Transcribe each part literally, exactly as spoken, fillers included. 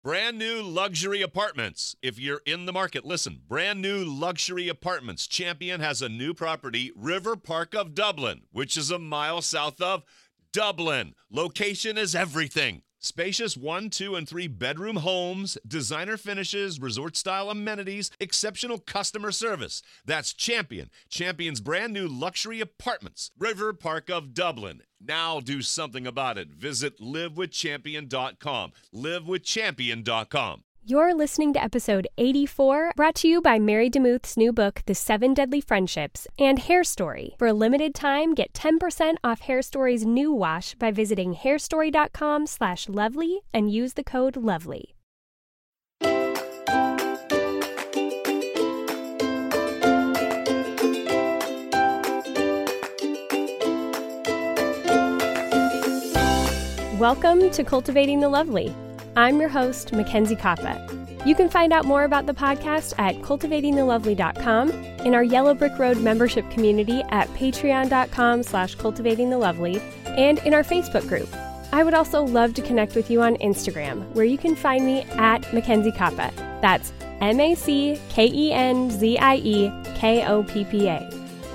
Brand new luxury apartments. If you're in the market, listen. Brand new luxury apartments. Champion has a new property, River Park of Dublin, which is a mile south of Dublin. Location is everything. Spacious one, two, and three bedroom homes, designer finishes, resort-style amenities, exceptional customer service. That's Champion. Champion's brand new luxury apartments. River Park of Dublin. Now do something about it. Visit live with champion dot com. live with champion dot com. You're listening to episode eighty-four, brought to you by Mary DeMuth's new book, The Seven Deadly Friendships, and Hair Story. For a limited time, get ten percent off Hair Story's new wash by visiting hairstory.com slash lovely and use the code lovely. Welcome to Cultivating the Lovely. I'm your host, Mackenzie Koppa. You can find out more about the podcast at cultivating the lovely dot com, in our Yellow Brick Road membership community at patreon.com slash cultivatingthelovely, and in our Facebook group. I would also love to connect with you on Instagram, where you can find me at Mackenzie Koppa. That's M A C K E N Z I E K O P P A.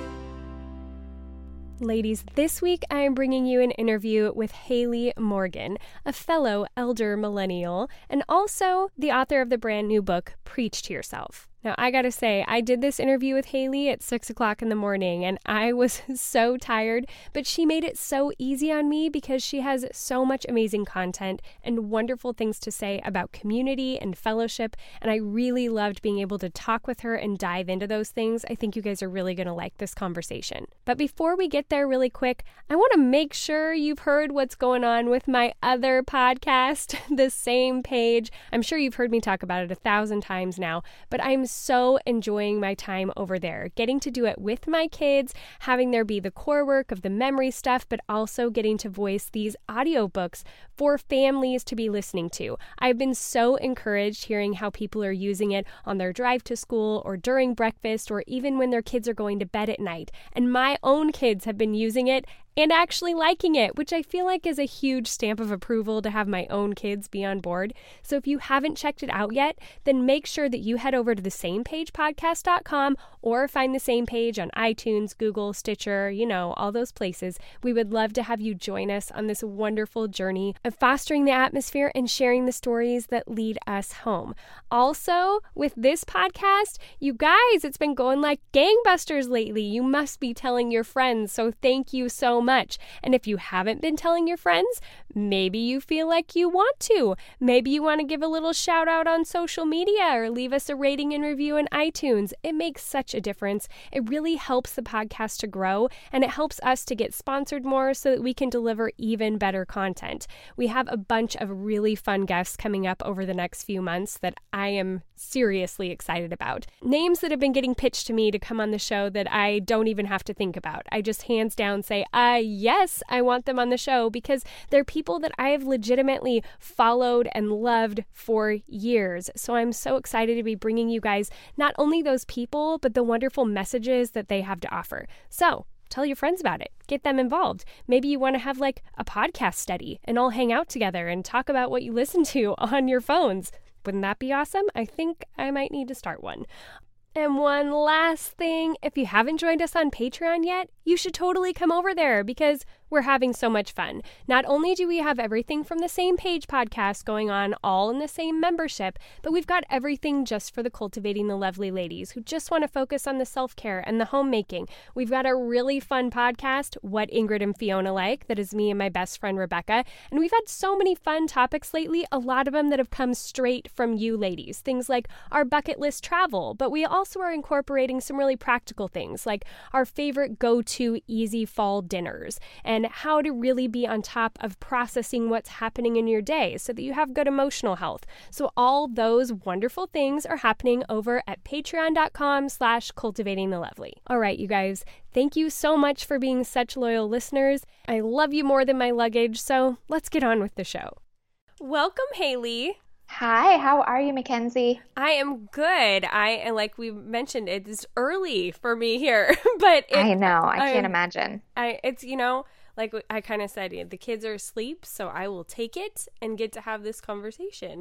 Ladies, this week I am bringing you an interview with Haley Morgan, a fellow elder millennial, and also the author of the brand new book, Preach to Yourself. Now, I gotta say, I did this interview with Haley at six o'clock in the morning, and I was so tired, but she made it so easy on me because she has so much amazing content and wonderful things to say about community and fellowship, and I really loved being able to talk with her and dive into those things. I think you guys are really gonna like this conversation. But before we get there really quick, I wanna make sure you've heard what's going on with my other podcast, The Same Page. I'm sure you've heard me talk about it a thousand times now, but I'm so enjoying my time over there, getting to do it with my kids, having there be the core work of the memory stuff, but also getting to voice these audiobooks for families to be listening to. I've been so encouraged hearing how people are using it on their drive to school or during breakfast or even when their kids are going to bed at night. And my own kids have been using it and actually liking it, which I feel like is a huge stamp of approval to have my own kids be on board. So if you haven't checked it out yet, then make sure that you head over to the same page podcast dot com or find The Same Page on iTunes, Google, Stitcher, you know, all those places. We would love to have you join us on this wonderful journey of fostering the atmosphere and sharing the stories that lead us home. Also, with this podcast, you guys, it's been going like gangbusters lately. You must be telling your friends, so thank you so much. And if you haven't been telling your friends, maybe you feel like you want to. Maybe you want to give a little shout out on social media or leave us a rating and review in iTunes. It makes such a difference. It really helps the podcast to grow, and it helps us to get sponsored more so that we can deliver even better content. We have a bunch of really fun guests coming up over the next few months that I am seriously excited about. Names that have been getting pitched to me to come on the show that I don't even have to think about. I just hands down say, uh, yes, I want them on the show because they're people that I have legitimately followed and loved for years. So I'm so excited to be bringing you guys not only those people, but the wonderful messages that they have to offer. So tell your friends about it. Get them involved. Maybe you want to have like a podcast study and all hang out together and talk about what you listen to on your phones. Wouldn't that be awesome? I think I might need to start one. And one last thing, if you haven't joined us on Patreon yet, you should totally come over there because we're having so much fun. Not only do we have everything from the Same Page podcast going on all in the same membership, but we've got everything just for the Cultivating the Lovely ladies who just want to focus on the self-care and the homemaking. We've got a really fun podcast, What Ingrid and Fiona Like, that is me and my best friend Rebecca. And we've had so many fun topics lately, a lot of them that have come straight from you ladies. Things like our bucket list travel, but we also are incorporating some really practical things like our favorite go-to easy fall dinners and how to really be on top of processing what's happening in your day so that you have good emotional health. So all those wonderful things are happening over at patreon.com slash cultivating the lovely. All right, you guys, thank you so much for being such loyal listeners. I love you more than my luggage, so let's get on with the show. Welcome, Haley. Hi, how are you, Mackenzie? I am good. I, like we mentioned, it is early for me here, but it, I know, I can't I, imagine. I, it's, you know, like I kind of said, the kids are asleep, so I will take it and get to have this conversation.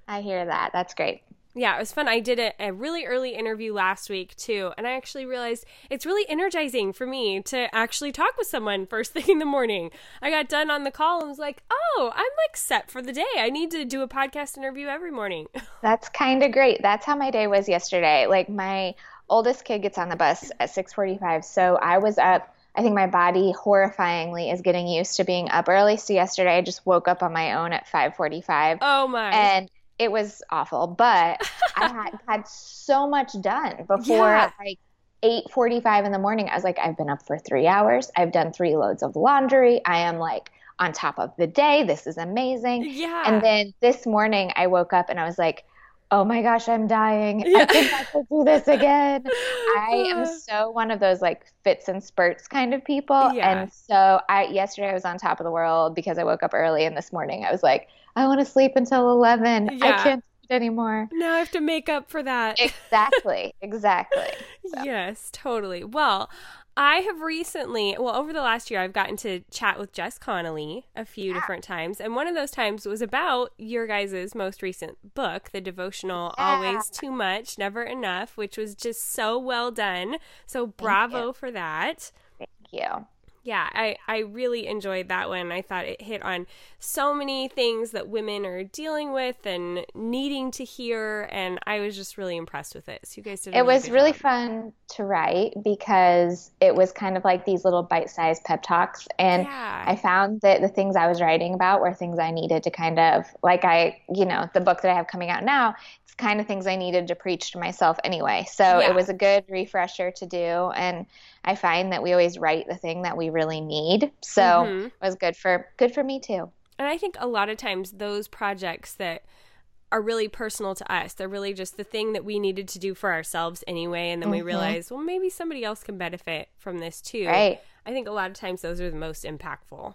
I hear that. That's great. Yeah, it was fun. I did a, a really early interview last week, too, and I actually realized it's really energizing for me to actually talk with someone first thing in the morning. I got done on the call and was like, oh, I'm like set for the day. I need to do a podcast interview every morning. That's kind of great. That's how my day was yesterday. Like my oldest kid gets on the bus at six forty-five, so I was up. I think my body horrifyingly is getting used to being up early. So yesterday I just woke up on my own at five forty-five. Oh, my. And it was awful, but I had had so much done before Yeah. like eight forty-five in the morning. I was like, I've been up for three hours. I've done three loads of laundry. I am like on top of the day. This is amazing. Yeah. And then this morning I woke up and I was like, oh my gosh, I'm dying. Yeah. I think I could do this again. I am so one of those like fits and spurts kind of people. Yeah. And so I yesterday I was on top of the world because I woke up early, and this morning I was like, I want to sleep until eleven. Yeah. I can't do it anymore. Now I have to make up for that. Exactly. Exactly. So. Yes, totally. Well, I have recently, well, over the last year, I've gotten to chat with Jess Connolly a few Yeah. different times. And one of those times was about your guys' most recent book, the devotional Yeah. Always Too Much, Never Enough, which was just so well done. So bravo you. for that. Thank you. Yeah, I, I really enjoyed that one. I thought it hit on so many things that women are dealing with and needing to hear, and I was just really impressed with it. So you guys did a It really was good really job. fun to write because it was kind of like these little bite-sized pep talks. And Yeah. I found that the things I was writing about were things I needed to kind of, like I, you know, the book that I have coming out now, it's kind of things I needed to preach to myself anyway. So Yeah. it was a good refresher to do. And I find that we always write the thing that we really need. So Mhm. it was good for, good for me too. And I think a lot of times those projects that are really personal to us, they're really just the thing that we needed to do for ourselves anyway. And then we Mhm. realize, well, maybe somebody else can benefit from this too. Right. I think a lot of times those are the most impactful.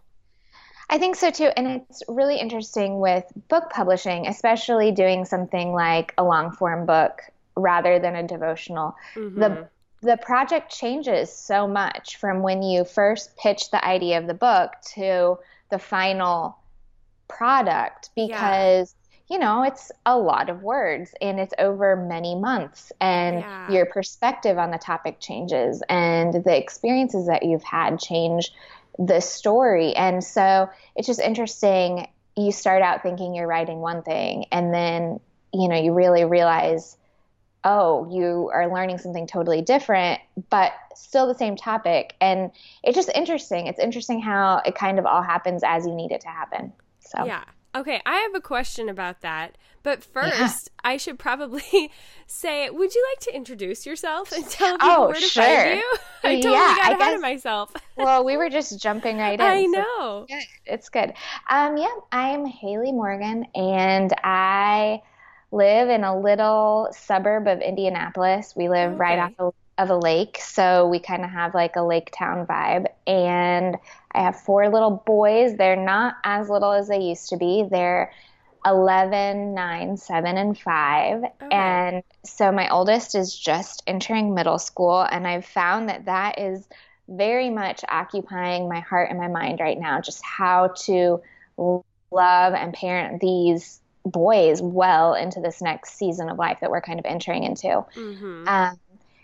I think so too. And it's really interesting with book publishing, especially doing something like a long form book rather than a devotional. Mhm. The the project changes so much from when you first pitch the idea of the book to the final product because you know, it's a lot of words and it's over many months, and Yeah. your perspective on the topic changes and the experiences that you've had change the story. And so it's just interesting. You start out thinking you're writing one thing, and then, you know, you really realize, oh, you are learning something totally different, but still the same topic. And it's just interesting. It's interesting how it kind of all happens as you need it to happen. So Yeah. Okay, I have a question about that. But first, I should probably say, would you like to introduce yourself and tell people Oh, where to sure. find you? I totally Yeah, got I ahead guess- of myself. Well, we were just jumping right in. I so know. Good. It's good. Um, yeah, I'm Haley Morgan, and I live in a little suburb of Indianapolis. We live right Okay. off of, of a lake, so we kind of have like a lake town vibe. And I have four little boys. They're not as little as they used to be. They're eleven, nine, seven, and five. Okay. And so my oldest is just entering middle school, and I've found that that is very much occupying my heart and my mind right now, just how to love and parent these boys well into this next season of life that we're kind of entering into. Mm-hmm. Um,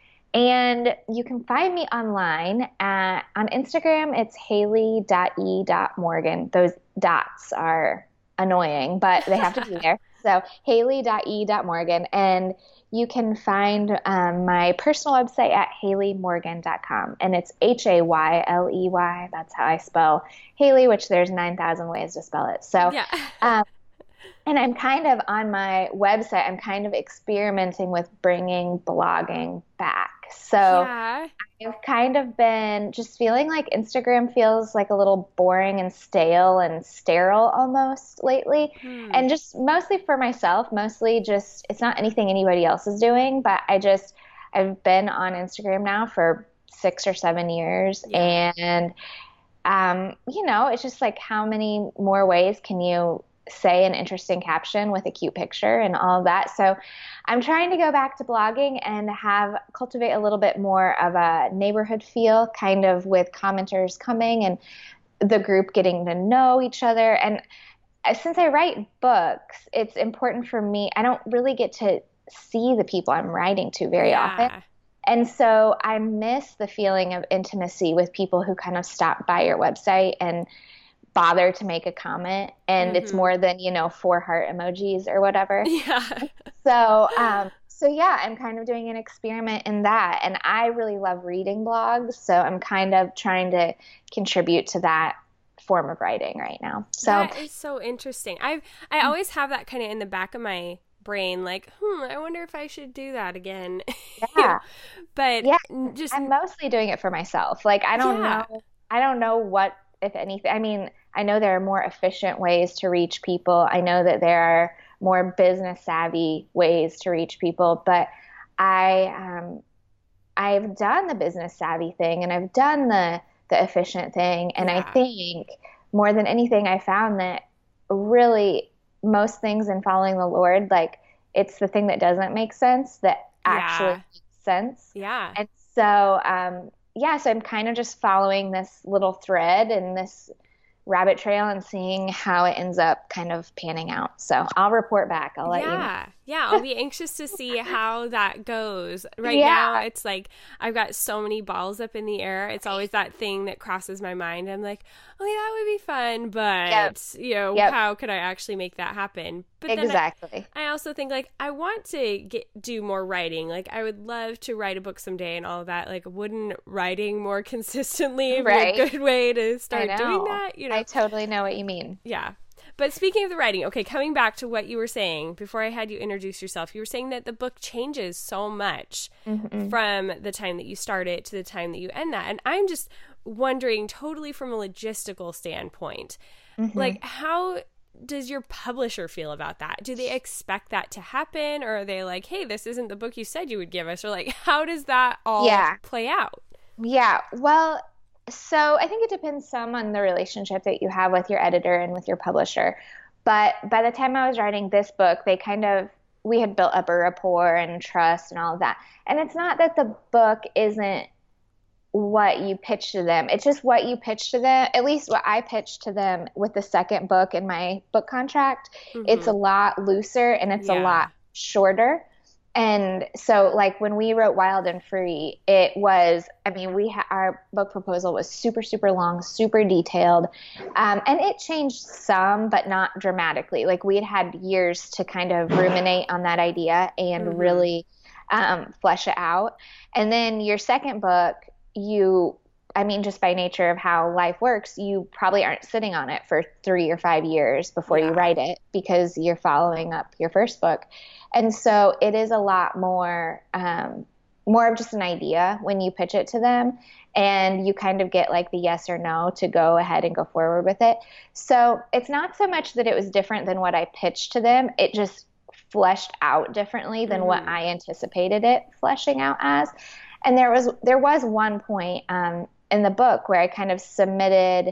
and you can find me online at, on Instagram. It's haley dot e dot morgan. Those dots are annoying, but they have to be there. So haley dot e dot morgan. And you can find um, my personal website at haley morgan dot com. And it's H A Y L E Y. That's how I spell Haley, which there's nine thousand ways to spell it. So, Yeah. um, and I'm kind of on my website, I'm kind of experimenting with bringing blogging back. So Yeah. I've kind of been just feeling like Instagram feels like a little boring and stale and sterile almost lately. Hmm. And just mostly for myself, mostly just, it's not anything anybody else is doing, but I just, I've been on Instagram now for six or seven years. Yeah. And, um, you know, it's just like, how many more ways can you say an interesting caption with a cute picture and all of that? So I'm trying to go back to blogging and have cultivate a little bit more of a neighborhood feel, kind of with commenters coming and the group getting to know each other. And uh, since I write books, it's important for me. I don't really get to see the people I'm writing to very often. Yeah. And so I miss the feeling of intimacy with people who kind of stop by your website and bother to make a comment. And it's Mm-hmm. more than, you know, four heart emojis or whatever. Yeah. So, um, so yeah, I'm kind of doing an experiment in that. And I really love reading blogs. So I'm kind of trying to contribute to that form of writing right now. So That is so interesting. I I always have that kind of in the back of my brain, like, hmm, I wonder if I should do that again. yeah, But yeah, just I'm mostly doing it for myself. Like, I don't Yeah. know, I don't know what, if anything, I mean, I know there are more efficient ways to reach people. I know that there are more business savvy ways to reach people, but I, um, I've done the business savvy thing and I've done the, the efficient thing. And I Yeah. think more than anything, I found that really most things in following the Lord, like it's the thing that doesn't make sense that actually Yeah. makes sense. yeah. And so, um, yeah, so I'm kind of just following this little thread and this rabbit trail and seeing how it ends up kind of panning out. So I'll report back. I'll let you know. Yeah, yeah, I'll be anxious to see how that goes. Right Yeah. now, it's like I've got so many balls up in the air. It's always that thing that crosses my mind. I'm like, oh, yeah, that would be fun, but Yep. you know, Yep. how could I actually make that happen? But then I- Exactly. I also think like I want to get do more writing. Like I would love to write a book someday and all of that. Like wouldn't writing more consistently Right. be a good way to I start know. doing that? You know, I totally know what you mean. yeah. But speaking of the writing, okay, coming back to what you were saying before I had you introduce yourself, you were saying that the book changes so much Mm-hmm. from the time that you start it to the time that you end that. And I'm just wondering, totally from a logistical standpoint, Mm-hmm. like how does your publisher feel about that? Do they expect that to happen? Or are they like, hey, this isn't the book you said you would give us? Or like, how does that all Yeah. play out? Yeah. Well, so I think it depends some on the relationship that you have with your editor and with your publisher. But by the time I was writing this book, they kind of, we had built up a rapport and trust and all of that. And it's not that the book isn't what you pitch to them. It's just what you pitch to them, at least what I pitched to them with the second book in my book contract. It's a lot looser and it's Yeah. a lot shorter. And so like when we wrote Wild and Free, it was, I mean, we ha- our book proposal was super, super long, super detailed. Um, and it changed some, but not dramatically. Like we had had years to kind of ruminate on that idea and Mhm. really um, flesh it out. And then your second book, you, I mean, just by nature of how life works, you probably aren't sitting on it for three or five years before Yeah. you write it because you're following up your first book. And so it is a lot more, um, more of just an idea when you pitch it to them and you kind of get like the yes or no to go ahead and go forward with it. So it's not so much that it was different than what I pitched to them. It just fleshed out differently than what Mhm. I anticipated it fleshing out as. And there was there was one point um, in the book where I kind of submitted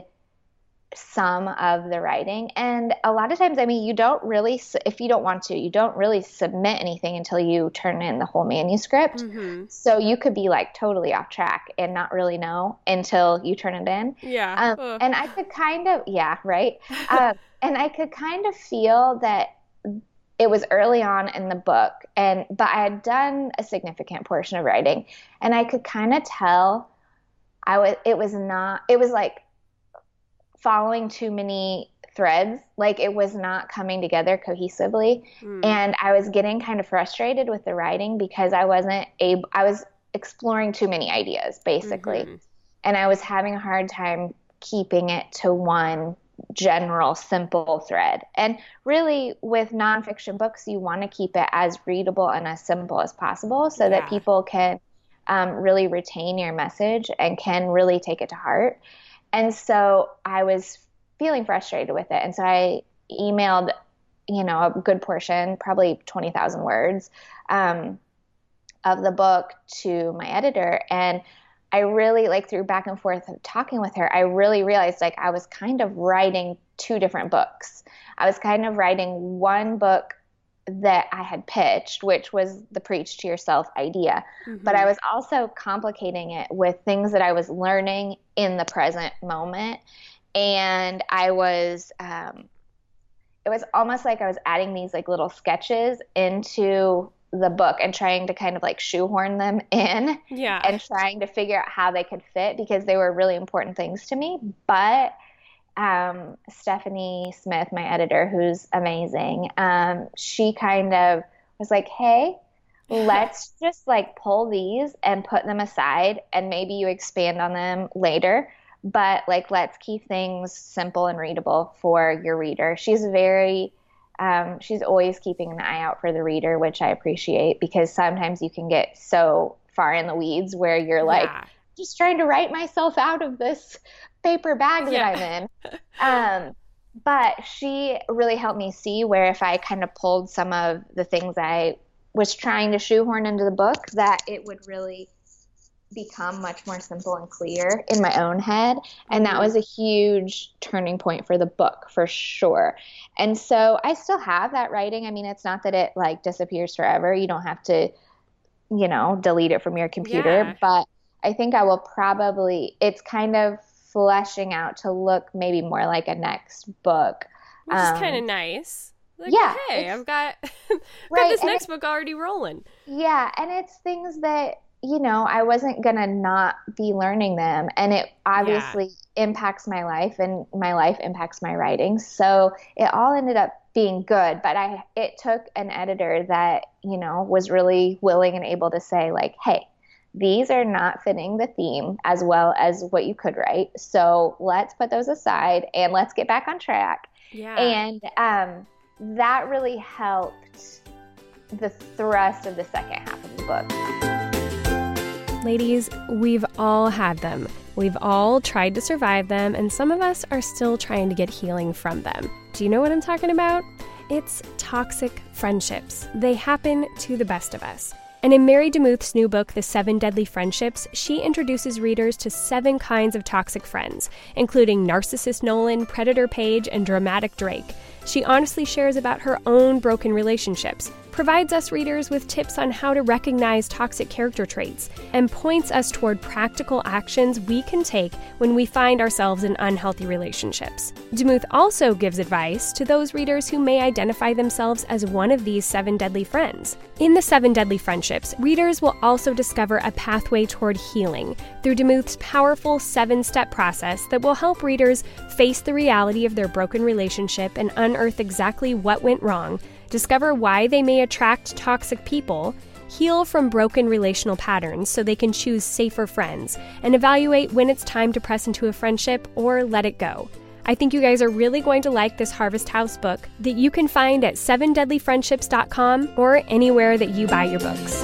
some of the writing. And a lot of times, I mean, you don't really, if you don't want to, you don't really submit anything until you turn in the whole manuscript. Mhm. So you could be like totally off track and not really know until you turn it in. Yeah. Um, Ugh. and I could kind of, yeah, right. Um, and I could kind of feel that it was early on in the book, and but I had done a significant portion of writing, and I could kind of tell I was. It was not. It was like following too many threads. Like it was not coming together cohesively, Mm. and I was getting kind of frustrated with the writing because I wasn't able. I was exploring too many ideas, basically. Mhm. And I was having a hard time keeping it to one general, simple thread. And really, with nonfiction books, you want to keep it as readable and as simple as possible so Yeah. that people can um, really retain your message and can really take it to heart. And so I was feeling frustrated with it. And so I emailed, you know, a good portion, probably twenty thousand words um, of the book to my editor. And I really, like through back and forth of talking with her, I really realized like I was kind of writing two different books. I was kind of writing one book that I had pitched, which was the preach to yourself idea. Mhm. But I was also complicating it with things that I was learning in the present moment. And I was, um, it was almost like I was adding these like little sketches into the book and trying to kind of like shoehorn them in yeah. and trying to figure out how they could fit because they were really important things to me. But um, Stephanie Smith, my editor, who's amazing, um, she kind of was like, hey, let's just like pull these and put them aside and maybe you expand on them later. But like, let's keep things simple and readable for your reader. She's very, um, she's always keeping an eye out for the reader, which I appreciate because sometimes you can get so far in the weeds where you're like, yeah. just trying to write myself out of this paper bag that yeah. I'm in. Um, but she really helped me see where if I kind of pulled some of the things I was trying to shoehorn into the book, that it would really become much more simple and clear in my own head. And that was a huge turning point for the book for sure. And so I still have that writing. I mean, it's not that it like disappears forever. You don't have to, you know, delete it from your computer, Yeah. but I think I will probably, it's kind of fleshing out to look maybe more like a next book. Which is Um, kind of nice. Like, yeah, hey, it's- I've got, got Right, this and next it- book already rolling. Yeah, and it's things that, you know, I wasn't going to not be learning them. And it obviously impacts my life and my life impacts my writing. So it all ended up being good. But I it took an editor that, you know, was really willing and able to say like, hey, these are not fitting the theme as well as what you could write. So let's put those aside and let's get back on track. Yeah. And um, that really helped the thrust of the second half of the book. Ladies, we've all had them. We've all tried to survive them, and some of us are still trying to get healing from them. Do you know what I'm talking about? It's toxic friendships. They happen to the best of us. And in Mary DeMuth's new book, The Seven Deadly Friendships, she introduces readers to seven kinds of toxic friends, including narcissist Nolan, predator Paige, and dramatic Drake. She honestly shares about her own broken relationships, provides us readers with tips on how to recognize toxic character traits, and points us toward practical actions we can take when we find ourselves in unhealthy relationships. DeMuth also gives advice to those readers who may identify themselves as one of these seven deadly friends. In The Seven Deadly Friendships, readers will also discover a pathway toward healing through DeMuth's powerful seven-step process that will help readers face the reality of their broken relationship and unearth exactly what went wrong, discover why they may attract toxic people, heal from broken relational patterns so they can choose safer friends, and evaluate when it's time to press into a friendship or let it go. I think you guys are really going to like this Harvest House book that you can find at seven deadly friendships dot com or anywhere that you buy your books.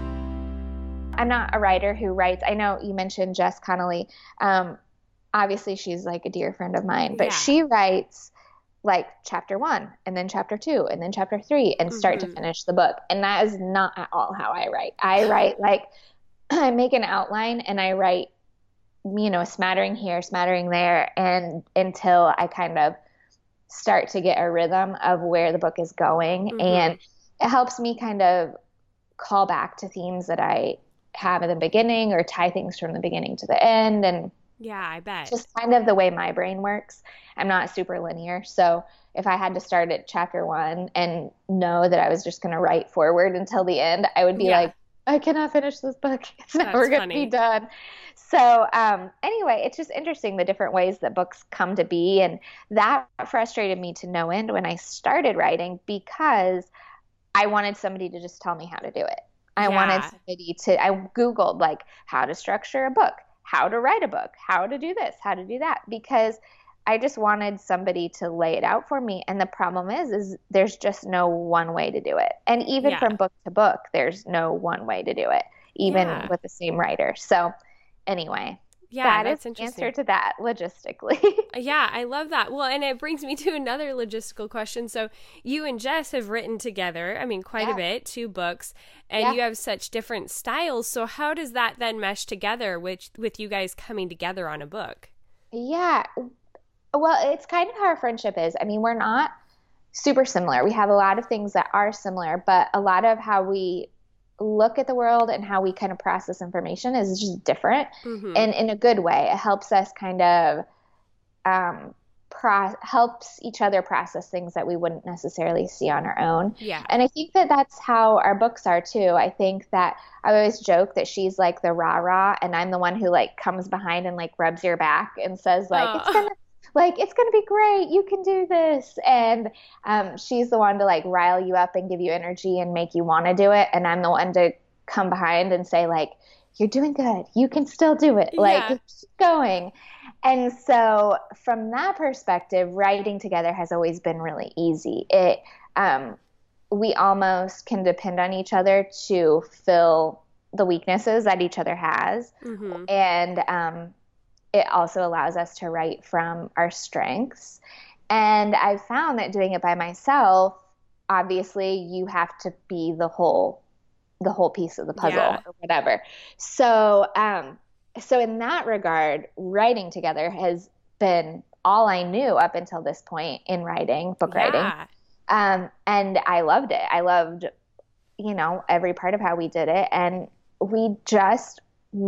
I'm not a writer who writes. I know you mentioned Jess Connolly. Um, obviously, she's like a dear friend of mine, but Yeah. she writes like chapter one and then chapter two and then chapter three and start Mhm. to finish the book. And that is not at all how I write. I write like I make an outline and I write, you know, a smattering here, smattering there, and until I kind of start to get a rhythm of where the book is going. Mhm. And it helps me kind of call back to themes that I have in the beginning or tie things from the beginning to the end. And Yeah, I bet. just kind of the way my brain works. I'm not super linear. So if I had to start at chapter one and know that I was just going to write forward until the end, I would be Yeah. like, I cannot finish this book. It's That's never going to funny. be done. So um, anyway, it's just interesting the different ways that books come to be. And that frustrated me to no end when I started writing because I wanted somebody to just tell me how to do it. I Yeah. wanted somebody to, I Googled like how to structure a book, how to write a book, how to do this, how to do that, because I just wanted somebody to lay it out for me. And the problem is, is there's just no one way to do it. And even Yeah. from book to book, there's no one way to do it, even Yeah. with the same writer. So anyway, Yeah, that that's is the interesting. answer to that logistically. Yeah, I love that. Well, and it brings me to another logistical question. So you and Jess have written together, I mean, quite Yeah. a bit, two books, and Yeah. you have such different styles. So how does that then mesh together with, with you guys coming together on a book? Yeah. Well, it's kind of how our friendship is. I mean, we're not super similar. We have a lot of things that are similar, but a lot of how we look at the world and how we kind of process information is just different. Mhm. And in a good way. It helps us kind of um, pro- helps each other process things that we wouldn't necessarily see on our own. Yeah. And I think that that's how our books are too. I think that I always joke that she's like the rah-rah and I'm the one who like comes behind and like rubs your back and says like, oh. it's gonna like, it's going to be great. You can do this. And um, she's the one to like rile you up and give you energy and make you want to do it. And I'm the one to come behind and say like, you're doing good. You can still do it. Like, Yeah. keep going. And so from that perspective, writing together has always been really easy. It, um, we almost can depend on each other to fill the weaknesses that each other has. Mm-hmm. And, um, it also allows us to write from our strengths. And I've found that doing it by myself, obviously you have to be the whole, the whole piece of the puzzle Yeah. or whatever. So, um, so in that regard, writing together has been all I knew up until this point in writing, book Yeah. writing. Um, and I loved it. I loved, you know, every part of how we did it. And we just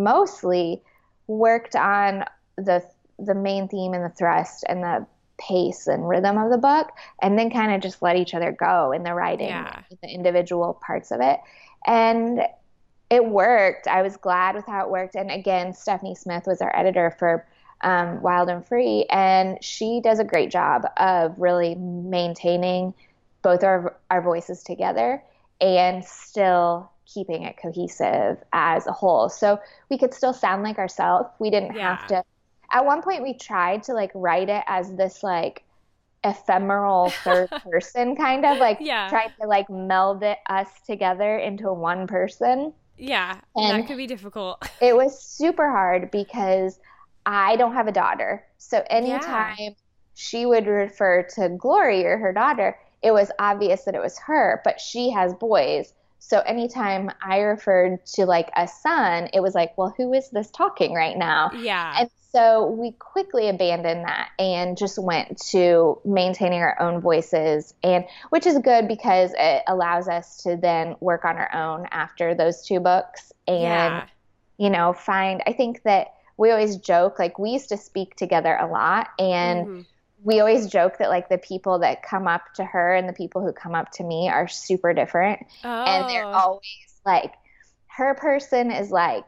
mostly worked on the the main theme and the thrust and the pace and rhythm of the book, and then kind of just let each other go in the writing, Yeah. the individual parts of it. And it worked. I was glad with how it worked. And again, Stephanie Smith was our editor for um, Wild and Free, and she does a great job of really maintaining both our our voices together and still keeping it cohesive as a whole. So we could still sound like ourselves. We didn't Yeah. have to. At one point we tried to like write it as this like ephemeral third person kind of like Yeah. tried to like meld it us together into one person. Yeah. And that could be difficult. It was super hard because I don't have a daughter. So anytime she would refer to Glory or her daughter, it was obvious that it was her, but she has boys. So anytime I referred to like a son, it was like, well, who is this talking right now? Yeah. And so we quickly abandoned that and just went to maintaining our own voices, and which is good because it allows us to then work on our own after those two books and, Yeah. you know, find, I think that we always joke, like we used to speak together a lot, and Mhm. we always joke that like the people that come up to her and the people who come up to me are super different. Oh. And they're always like, her person is like,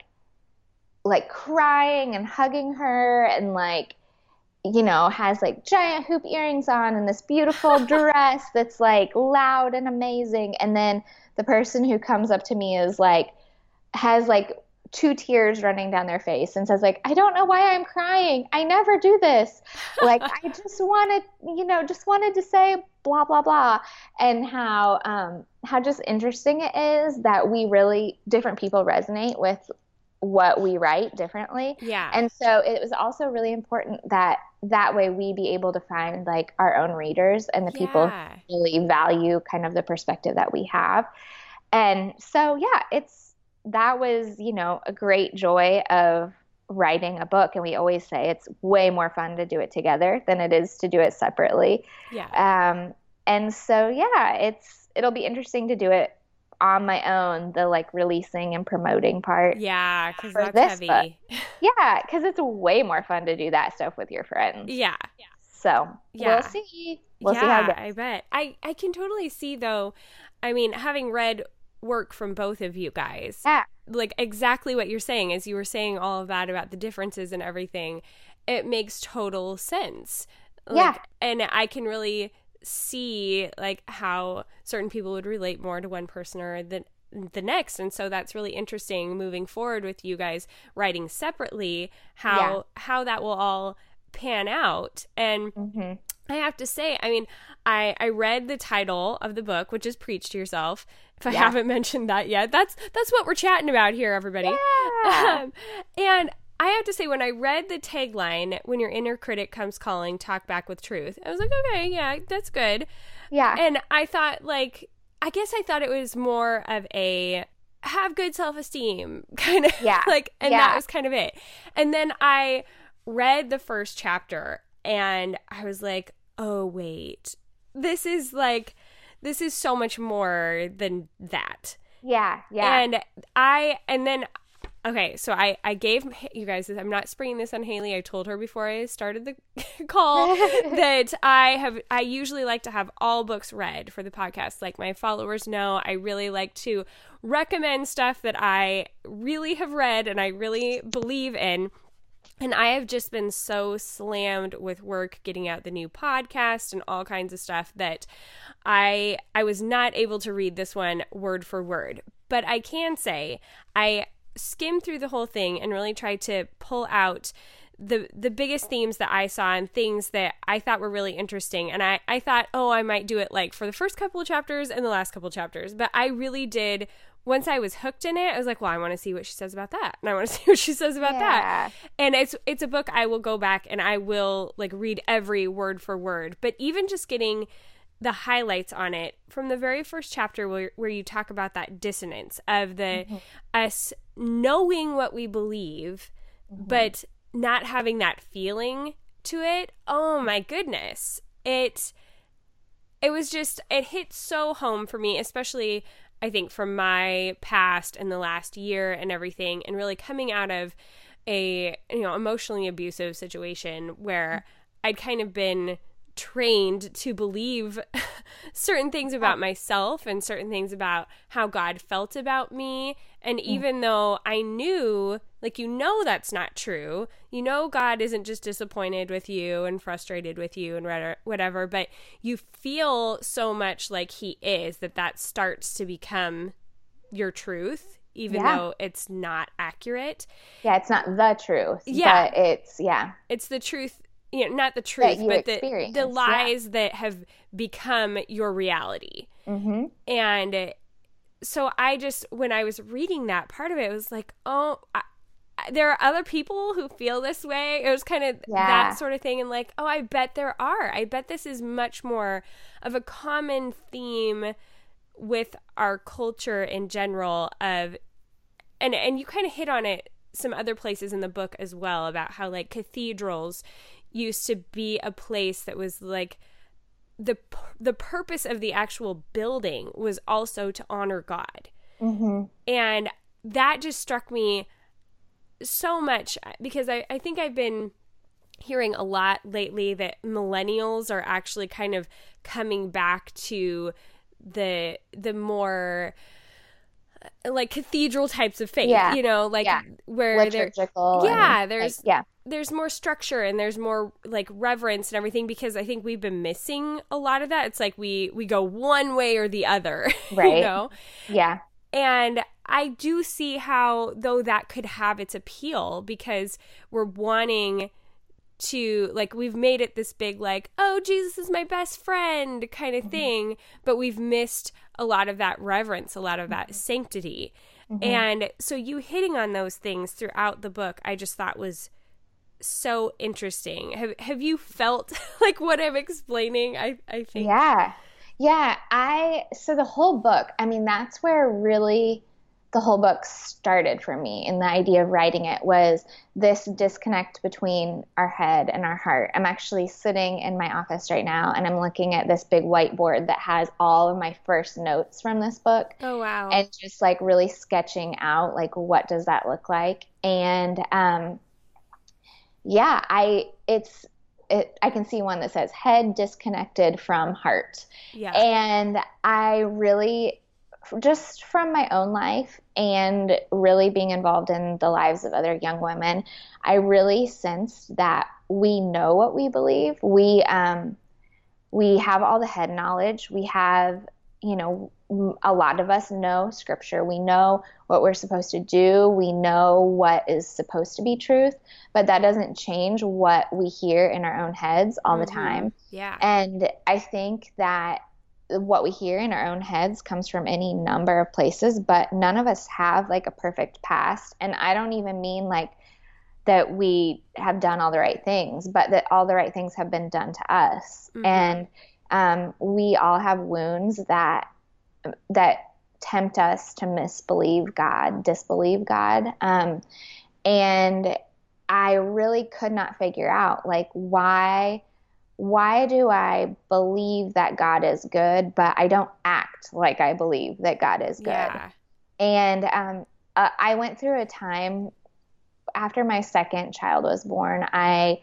like crying and hugging her and like, you know, has like giant hoop earrings on and this beautiful dress that's like loud and amazing. And then the person who comes up to me is like, has like two tears running down their face and says like, I don't know why I'm crying. I never do this. Like, I just wanted, you know, just wanted to say blah, blah, blah. And how, um, how just interesting it is that we really, different people resonate with what we write differently. Yeah. And so it was also really important that that way we be able to find like our own readers and the people Yeah. who really value kind of the perspective that we have. And so, yeah, it's, that was, you know, a great joy of writing a book. And we always say it's way more fun to do it together than it is to do it separately. Yeah. Um, and so, yeah, it's, it'll be interesting to do it on my own, the like releasing and promoting part. Yeah, because for that's this heavy. Yeah, because it's way more fun to do that stuff with your friends. Yeah. So Yeah. we'll see. We'll yeah, see how it goes. I bet. I, I can totally see, though, I mean, having read work from both of you guys, Yeah. like exactly what you're saying, as you were saying all of that about the differences and everything, it makes total sense. Like, Yeah. And I can really see like how certain people would relate more to one person or the the next, and so that's really interesting moving forward with you guys writing separately, how Yeah. how that will all pan out. And hmm I have to say, I mean, I I read the title of the book, which is Preach to Yourself. If I Yeah. haven't mentioned that yet, that's that's what we're chatting about here, everybody. Yeah. Um, and I have to say, when I read the tagline, "When your inner critic comes calling, talk back with truth," I was like, okay, yeah, that's good. Yeah. And I thought, like, I guess I thought it was more of a have good self-esteem kind of, Yeah. like, and Yeah. that was kind of it. And then I read the first chapter and I was like, oh, wait, this is like, this is so much more than that. Yeah. Yeah. And I, and then Okay, so I, I gave you guys this. I'm not springing this on Haley. I told her before I started the call that I have. I usually like to have all books read for the podcast. Like my followers know, I really like to recommend stuff that I really have read and I really believe in. And I have just been so slammed with work getting out the new podcast and all kinds of stuff that I I was not able to read this one word for word. But I can say I skimmed through the whole thing and really tried to pull out the the biggest themes that I saw and things that I thought were really interesting. And I, I thought, oh, I might do it like for the first couple of chapters and the last couple of chapters. But I really did. Once I was hooked in it, I was like, well, I want to see what she says about that. And I want to see what she says about yeah. that. And it's it's a book I will go back and I will like read every word for word. But even just getting the highlights on it from the very first chapter where, where you talk about that dissonance of the mm-hmm. us knowing what we believe, mm-hmm. but not having that feeling to it. Oh my goodness. It, it was just, it hit so home for me, especially I think from my past and the last year and everything, and really coming out of a, you know, emotionally abusive situation where I'd kind of been trained to believe certain things about myself and certain things about how God felt about me. And even though I knew, like, you know, that's not true, you know, God isn't just disappointed with you and frustrated with you and whatever, but you feel so much like he is that that starts to become your truth, even yeah. though it's not accurate. Yeah. It's not the truth. Yeah. But it's, yeah. It's the truth. You know, not the truth, but the, the lies yeah. that have become your reality. Mm-hmm. And so I just, when I was reading that part of it, it was like, oh, I, there are other people who feel this way. It was kind of yeah. that sort of thing. And like, oh, I bet there are. I bet this is much more of a common theme with our culture in general of, and, and you kind of hit on it some other places in the book as well about how like cathedrals used to be a place that was like the the purpose of the actual building was also to honor God. Mm-hmm. And that just struck me so much because I, I think I've been hearing a lot lately that millennials are actually kind of coming back to the the more like cathedral types of faith, yeah. you know, like yeah. where liturgical there, yeah, and, there's, like, yeah. there's more structure and there's more like reverence and everything because I think we've been missing a lot of that. It's like we, we go one way or the other, right? You know? Yeah. And I do see how though that could have its appeal because we're wanting to, like, we've made it this big, like, oh, Jesus is my best friend kind of mm-hmm. thing, but we've missed a lot of that reverence, a lot of that mm-hmm. sanctity. Mm-hmm. And so you hitting on those things throughout the book, I just thought was so interesting. Have have you felt like what I'm explaining? I, I think. Yeah. Yeah. I, so the whole book, I mean, that's where really the whole book started for me, and the idea of writing it was this disconnect between our head and our heart. I'm actually sitting in my office right now and I'm looking at this big whiteboard that has all of my first notes from this book. Oh, wow. And just like really sketching out, like, what does that look like? And, um, yeah, I, it's, it, I can see one that says head disconnected from heart. Yeah. And I really, just from my own life and really being involved in the lives of other young women, I really sensed that we know what we believe. We, um, we have all the head knowledge. We have, you know, a lot of us know scripture. We know what we're supposed to do. We know what is supposed to be truth, but that doesn't change what we hear in our own heads all mm-hmm. the time. Yeah. And I think that what we hear in our own heads comes from any number of places, but none of us have like a perfect past. And I don't even mean like that we have done all the right things, but that all the right things have been done to us. Mm-hmm. And um, we all have wounds that that tempt us to misbelieve God, disbelieve God. Um, and I really could not figure out like why why do I believe that God is good, but I don't act like I believe that God is good? Yeah. And um, uh, I went through a time after my second child was born. I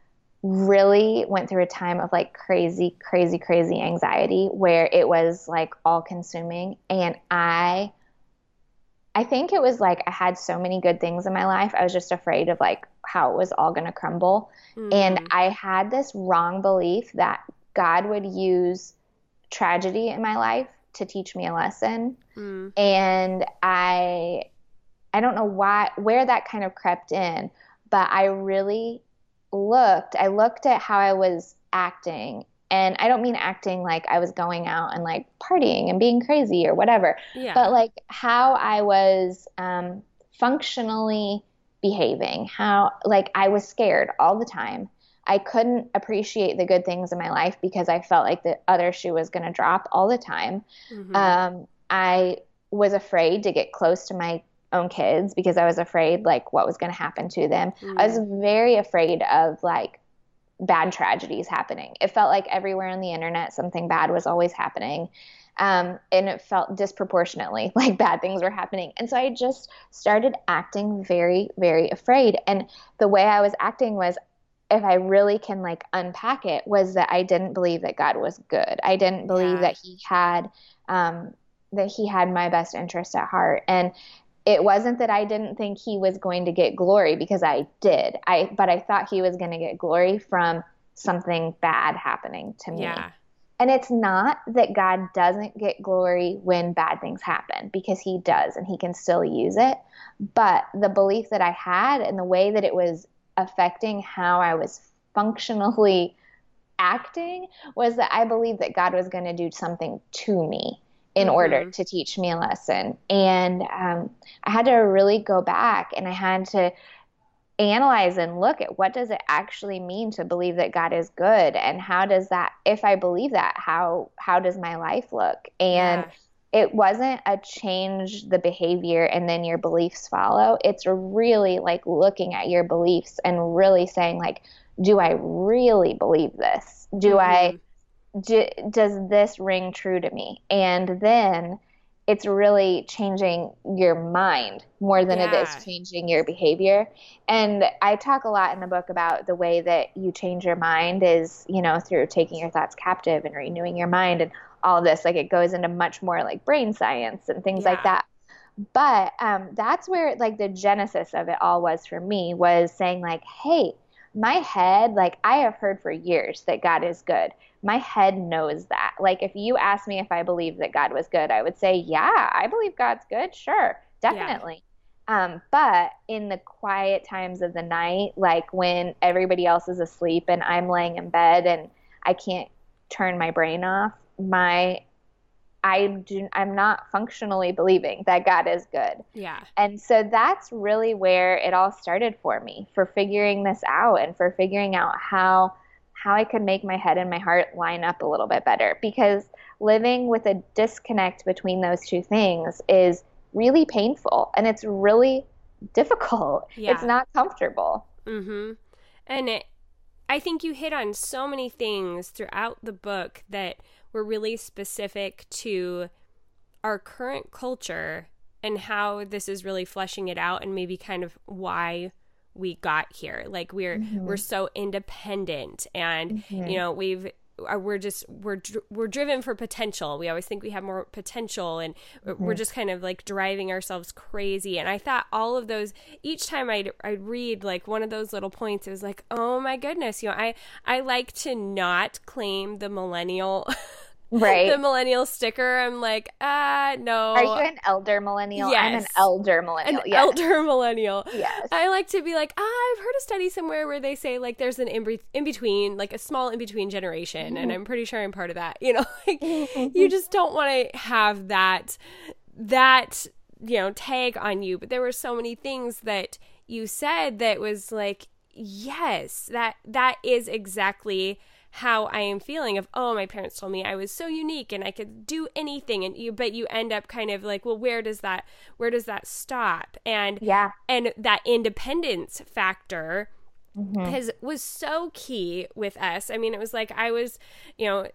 really went through a time of like crazy, crazy, crazy anxiety where it was like all consuming. And I, I think it was like I had so many good things in my life. I was just afraid of like how it was all going to crumble. Mm. And I had this wrong belief that God would use tragedy in my life to teach me a lesson. Mm. And I, I don't know why, where that kind of crept in, but I really looked, I looked at how I was acting. And I don't mean acting like I was going out and like partying and being crazy or whatever, yeah. but like how I was um, functionally behaving, how like I was scared all the time. I couldn't appreciate the good things in my life because I felt like the other shoe was going to drop all the time. Mm-hmm. Um, I was afraid to get close to my own kids because I was afraid like what was going to happen to them. Mm-hmm. I was very afraid of like bad tragedies happening. It felt like everywhere on the internet, something bad was always happening. Um, and it felt disproportionately like bad things were happening. And so I just started acting very, very afraid. And the way I was acting was, if I really can like unpack it, was that I didn't believe that God was good. I didn't believe yeah. that he had, um, that he had my best interest at heart. And it wasn't that I didn't think he was going to get glory, because I did. I, but I thought he was going to get glory from something bad happening to me. Yeah. And it's not that God doesn't get glory when bad things happen, because he does, and he can still use it. But the belief that I had and the way that it was affecting how I was functionally acting was that I believed that God was going to do something to me in mm-hmm. order to teach me a lesson. And um, I had to really go back, and I had to analyze and look at what does it actually mean to believe that God is good, and how does that, if I believe that, how how does my life look? And yeah. it wasn't a change the behavior and then your beliefs follow. It's really like looking at your beliefs and really saying like, do I really believe this? Do mm-hmm. I do, does this ring true to me? And then it's really changing your mind more than yeah. it is changing your behavior. And I talk a lot in the book about the way that you change your mind is, you know, through taking your thoughts captive and renewing your mind and all of this. Like it goes into much more like brain science and things yeah. like that. But um, that's where like the genesis of it all was for me, was saying like, hey, my head, like I have heard for years that God is good. My head knows that. Like if you asked me if I believe that God was good, I would say, yeah, I believe God's good. Sure, definitely. Yeah. Um, but in the quiet times of the night, like when everybody else is asleep and I'm laying in bed and I can't turn my brain off, my I do, I'm not functionally believing that God is good. Yeah. And so that's really where it all started for me, for figuring this out and for figuring out how how I could make my head and my heart line up a little bit better, because living with a disconnect between those two things is really painful and it's really difficult. Yeah. It's not comfortable. Mm-hmm. And it, I think you hit on so many things throughout the book that were really specific to our current culture and how this is really fleshing it out, and maybe kind of why we got here. Like we're mm-hmm. we're so independent, and mm-hmm. you know we've we're just we're we're driven for potential. We always think we have more potential, and mm-hmm. we're just kind of like driving ourselves crazy. And I thought all of those, each time I'd I'd read like one of those little points, it was like, oh my goodness, you know, I I like to not claim the millennial. Right. The millennial sticker. I'm like, ah, no. Are you an elder millennial? Yes. I'm an elder millennial. An yes. elder millennial. Yes. I like to be like, ah, I've heard a study somewhere where they say like there's an in, in between, like a small in between generation. Mm-hmm. And I'm pretty sure I'm part of that. You know, like you just don't want to have that, that, you know, tag on you. But there were so many things that you said that was like, yes, that that is exactly how I am feeling of, oh, my parents told me I was so unique and I could do anything, and you, but you end up kind of like, well, where does that, where does that stop? And yeah, and that independence factor mm-hmm. has was so key with us. I mean, it was like I was, you know,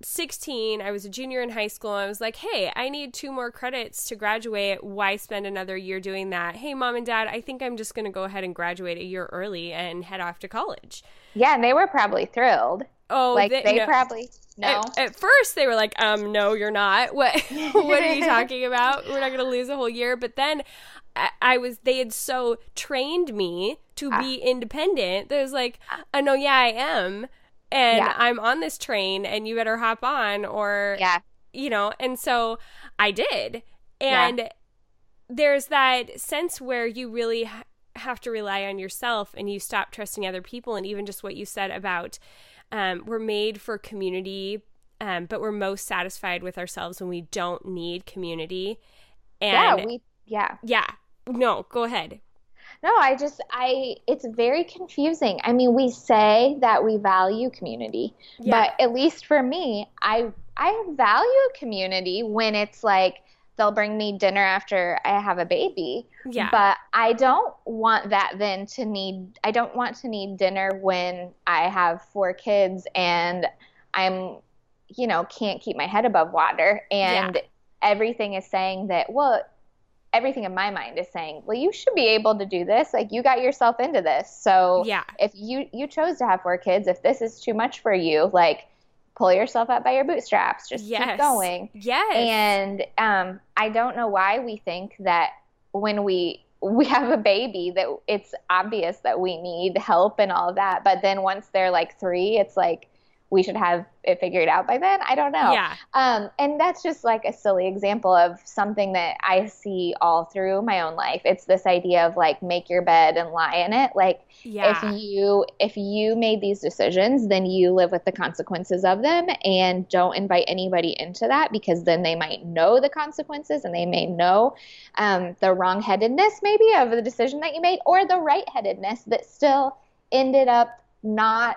sixteen, I was a junior in high school. I was like, hey, I need two more credits to graduate. Why spend another year doing that? Hey, mom and dad, I think I'm just going to go ahead and graduate a year early and head off to college. Yeah, and they were probably thrilled. Oh, like they, they no. probably no. At, at first, they were like, "Um, no, you're not. What? What are you talking about? We're not going to lose a whole year." But then, I, I was. They had so trained me to ah. be independent that it was like, "Oh no, yeah, I am, and yeah. I'm on this train, and you better hop on, or yeah, you know." And so I did, and yeah. there's that sense where you really ha- have to rely on yourself, and you stop trusting other people, and even just what you said about. Um, we're made for community, um, but we're most satisfied with ourselves when we don't need community. And yeah, we, yeah. Yeah. No, go ahead. No, I just, I, it's very confusing. I mean, we say that we value community, yeah. but at least for me, I, I value community when it's like, they'll bring me dinner after I have a baby. Yeah. But I don't want that then to need, I don't want to need dinner when I have four kids and I'm, you know, can't keep my head above water. And yeah. everything is saying that, well, everything in my mind is saying, well, you should be able to do this. Like you got yourself into this. So yeah. if you, you chose to have four kids, if this is too much for you, like, pull yourself up by your bootstraps. Just yes. keep going. Yes. And um, I don't know why we think that when we we have a baby that it's obvious that we need help and all of that. But then once they're like three, it's like we should have it figured out by then. I don't know. Yeah. Um, and that's just like a silly example of something that I see all through my own life. It's this idea of like make your bed and lie in it. Like yeah. if you if you made these decisions, then you live with the consequences of them and don't invite anybody into that because then they might know the consequences and they may know um, the wrong-headedness maybe of the decision that you made or the right-headedness that still ended up not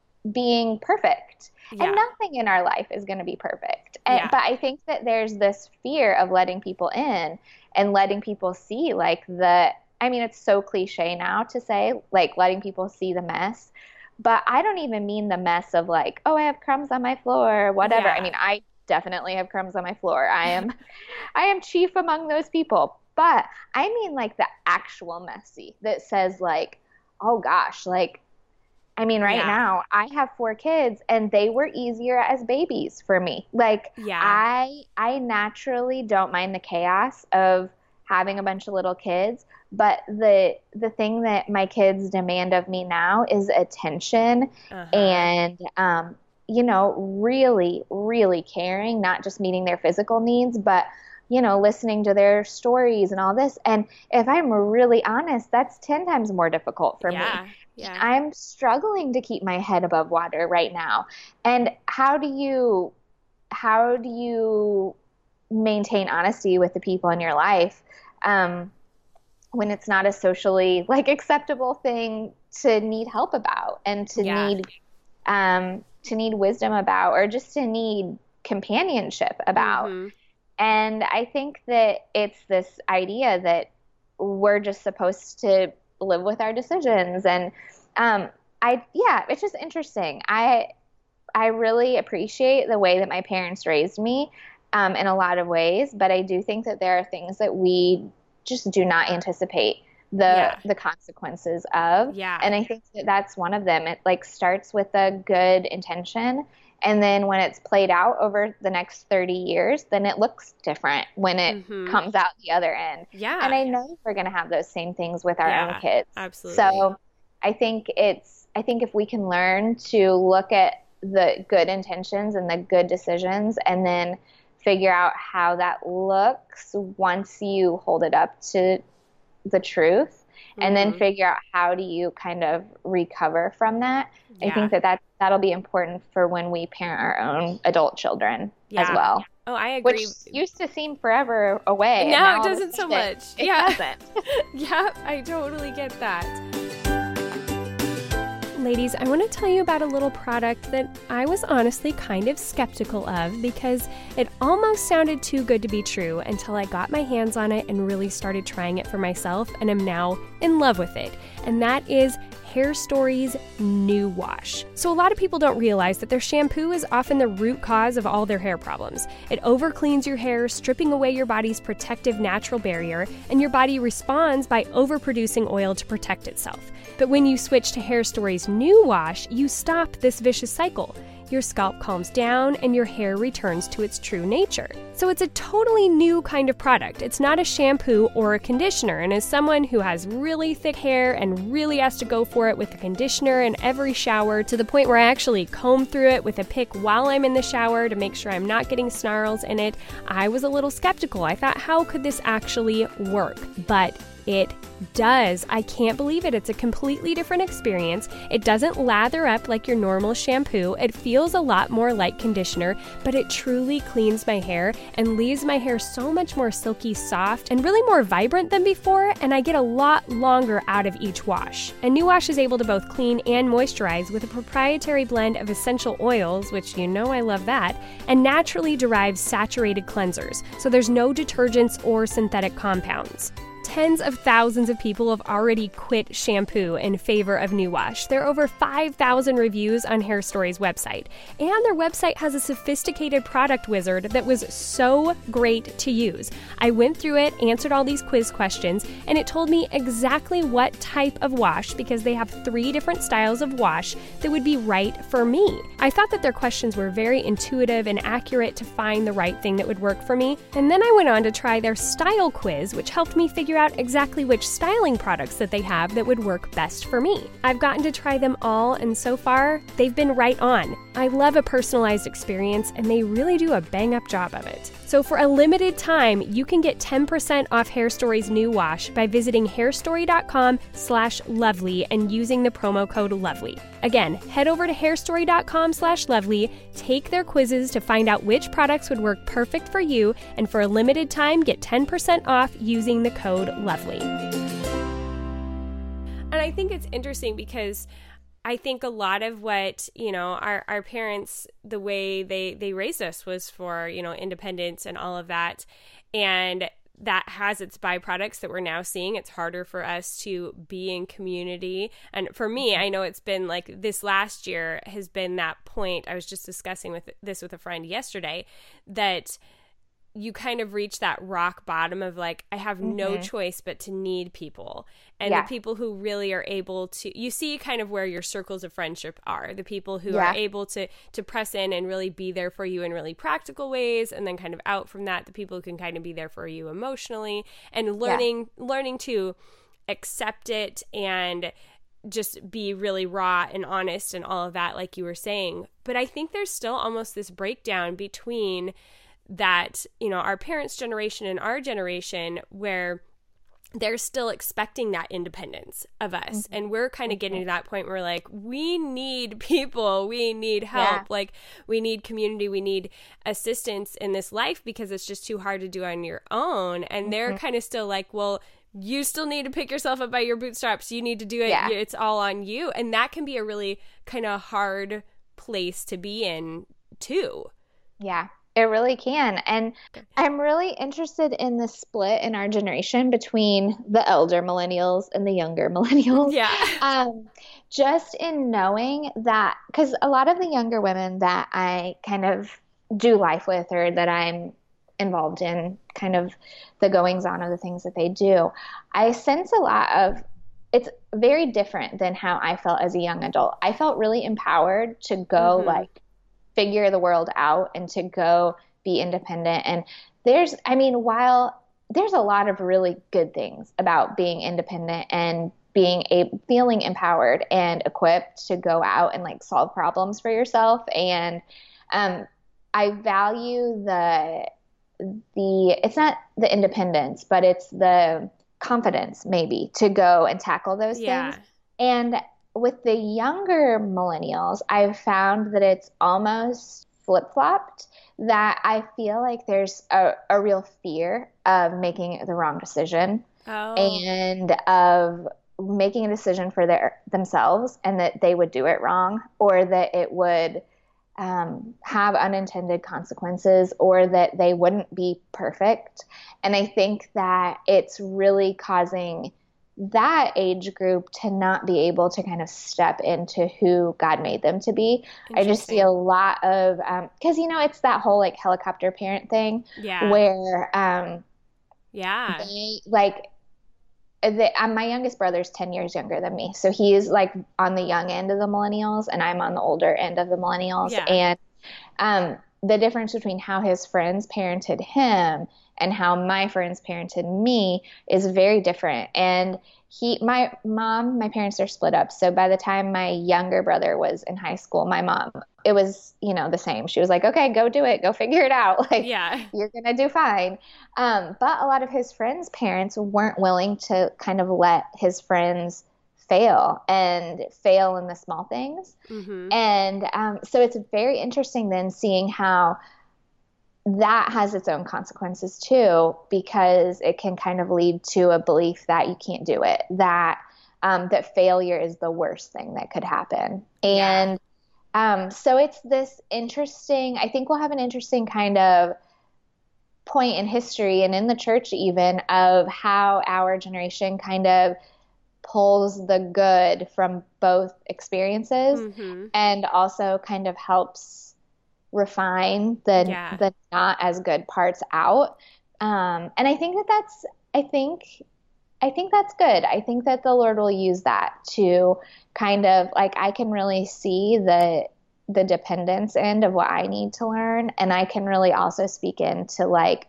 being perfect. Yeah. And nothing in our life is going to be perfect. And, yeah. But I think that there's this fear of letting people in and letting people see like the, I mean, it's so cliche now to say like letting people see the mess, but I don't even mean the mess of like, oh, I have crumbs on my floor or whatever. Yeah. I mean, I definitely have crumbs on my floor. I am, I am chief among those people, but I mean like the actual messy that says like, oh gosh, like, I mean, right yeah. now I have four kids and they were easier as babies for me. Like yeah. I, I naturally don't mind the chaos of having a bunch of little kids, but the, the thing that my kids demand of me now is attention uh-huh. and, um, you know, really, really caring, not just meeting their physical needs, but you know, listening to their stories and all this. And if I'm really honest, that's ten times more difficult for yeah. me. Yeah. I'm struggling to keep my head above water right now. And how do you, how do you maintain honesty with the people in your life um, when it's not a socially like acceptable thing to need help about and to yeah. need, um, to need wisdom about, or just to need companionship about. Mm-hmm. And I think that it's this idea that we're just supposed to live with our decisions. And um, I, yeah, it's just interesting. I, I really appreciate the way that my parents raised me um, in a lot of ways, but I do think that there are things that we just do not anticipate the yeah. the consequences of. Yeah. And I think that that's one of them. It like starts with a good intention. And then when it's played out over the next thirty years, then it looks different when it mm-hmm. comes out the other end. Yeah. And I know we're going to have those same things with our yeah, own kids. Absolutely. So I think it's, I think if we can learn to look at the good intentions and the good decisions and then figure out how that looks once you hold it up to the truth mm-hmm. and then figure out how do you kind of recover from that. Yeah. I think that, that that'll be important for when we parent our own adult children yeah. as well. Oh, I agree. Which used to seem forever away. Now it doesn't so much. It yeah. doesn't. Yeah, I totally get that. Ladies, I want to tell you about a little product that I was honestly kind of skeptical of because it almost sounded too good to be true until I got my hands on it and really started trying it for myself, and am now in love with it. And that is Hair Story's New Wash. So a lot of people don't realize that their shampoo is often the root cause of all their hair problems. It overcleans your hair, stripping away your body's protective natural barrier, and your body responds by overproducing oil to protect itself. But when you switch to Hair Story's New Wash, you stop this vicious cycle. Your scalp calms down and your hair returns to its true nature. So it's a totally new kind of product. It's not a shampoo or a conditioner. And as someone who has really thick hair and really has to go for it with a conditioner in every shower, to the point where I actually comb through it with a pick while I'm in the shower to make sure I'm not getting snarls in it, I was a little skeptical. I thought, how could this actually work? But it does. I can't believe it. It's a completely different experience. It doesn't lather up like your normal shampoo. It feels a lot more like conditioner, but it truly cleans my hair and leaves my hair so much more silky soft and really more vibrant than before, and I get a lot longer out of each wash. And New Wash is able to both clean and moisturize with a proprietary blend of essential oils, which you know I love that, and naturally derived saturated cleansers. So there's no detergents or synthetic compounds. Tens of thousands of people have already quit shampoo in favor of New Wash. There are over five thousand reviews on Hair Story's website. And their website has a sophisticated product wizard that was so great to use. I went through it, answered all these quiz questions, and it told me exactly what type of wash, because they have three different styles of wash that would be right for me. I thought that their questions were very intuitive and accurate to find the right thing that would work for me. And then I went on to try their style quiz, which helped me figure out exactly which styling products that they have that would work best for me. I've gotten to try them all, and so far, they've been right on. I love a personalized experience, and they really do a bang-up job of it. So for a limited time, you can get ten percent off Hair Story's New Wash by visiting hairstory.com slash lovely and using the promo code lovely. Again, head over to hairstory.com slash lovely, take their quizzes to find out which products would work perfect for you, and for a limited time, get ten percent off using the code lovely. And I think it's interesting because I think a lot of what, you know, our, our parents, the way they, they raised us was for, you know, independence and all of that. And that has its byproducts that we're now seeing. It's harder for us to be in community. And for me, I know it's been like this last year has been that point. I was just discussing with this with a friend yesterday, that you kind of reach that rock bottom of like, I have mm-hmm. no choice but to need people. And yeah. the people who really are able to, you see kind of where your circles of friendship are, the people who yeah. are able to to press in and really be there for you in really practical ways. And then kind of out from that, the people who can kind of be there for you emotionally, and learning, yeah. learning to accept it and just be really raw and honest and all of that, like you were saying. But I think there's still almost this breakdown between that, you know, our parents' generation and our generation, where they're still expecting that independence of us. Mm-hmm. And we're kind of getting to that point where we're like, we need people, we need help, yeah. like we need community, we need assistance in this life because it's just too hard to do on your own. And mm-hmm. they're kind of still like, well, you still need to pick yourself up by your bootstraps. You need to do it. Yeah. It's all on you. And that can be a really kind of hard place to be in too. Yeah. It really can. And I'm really interested in the split in our generation between the elder millennials and the younger millennials. Yeah. Um, just in knowing that, because a lot of the younger women that I kind of do life with, or that I'm involved in kind of the goings on of the things that they do, I sense a lot of, it's very different than how I felt as a young adult. I felt really empowered to go mm-hmm. like, figure the world out and to go be independent. And there's, I mean, while there's a lot of really good things about being independent and being a feeling empowered and equipped to go out and like solve problems for yourself. And um, I value the, the, it's not the independence, but it's the confidence maybe to go and tackle those yeah. things. And with the younger millennials, I've found that it's almost flip-flopped, that I feel like there's a, a real fear of making the wrong decision oh. and of making a decision for their themselves and that they would do it wrong, or that it would um, have unintended consequences, or that they wouldn't be perfect. And I think that it's really causing that age group to not be able to kind of step into who God made them to be. I just see a lot of, um, cause you know, it's that whole like helicopter parent thing yeah. where, um, yeah, they, like, the, um, my youngest brother's ten years younger than me. So he's like on the young end of the millennials and I'm on the older end of the millennials. Yeah. And, um, the difference between how his friends parented him and how my friends parented me is very different. And he, my mom, my parents are split up. So by the time my younger brother was in high school, my mom, it was, you know, the same. She was like, okay, go do it. Go figure it out. Like, yeah. you're going to do fine. Um, but a lot of his friends' parents weren't willing to kind of let his friends fail and fail in the small things. Mm-hmm. And um, so it's very interesting then seeing how that has its own consequences too, because it can kind of lead to a belief that you can't do it, that um, that failure is the worst thing that could happen. And yeah. um, so it's this interesting, I think we'll have an interesting kind of point in history and in the church even of how our generation kind of pulls the good from both experiences mm-hmm. and also kind of helps refine the yeah. the not as good parts out. Um, and I think that that's, I think, I think that's good. I think that the Lord will use that to kind of like, I can really see the, the dependence end of what I need to learn. And I can really also speak into like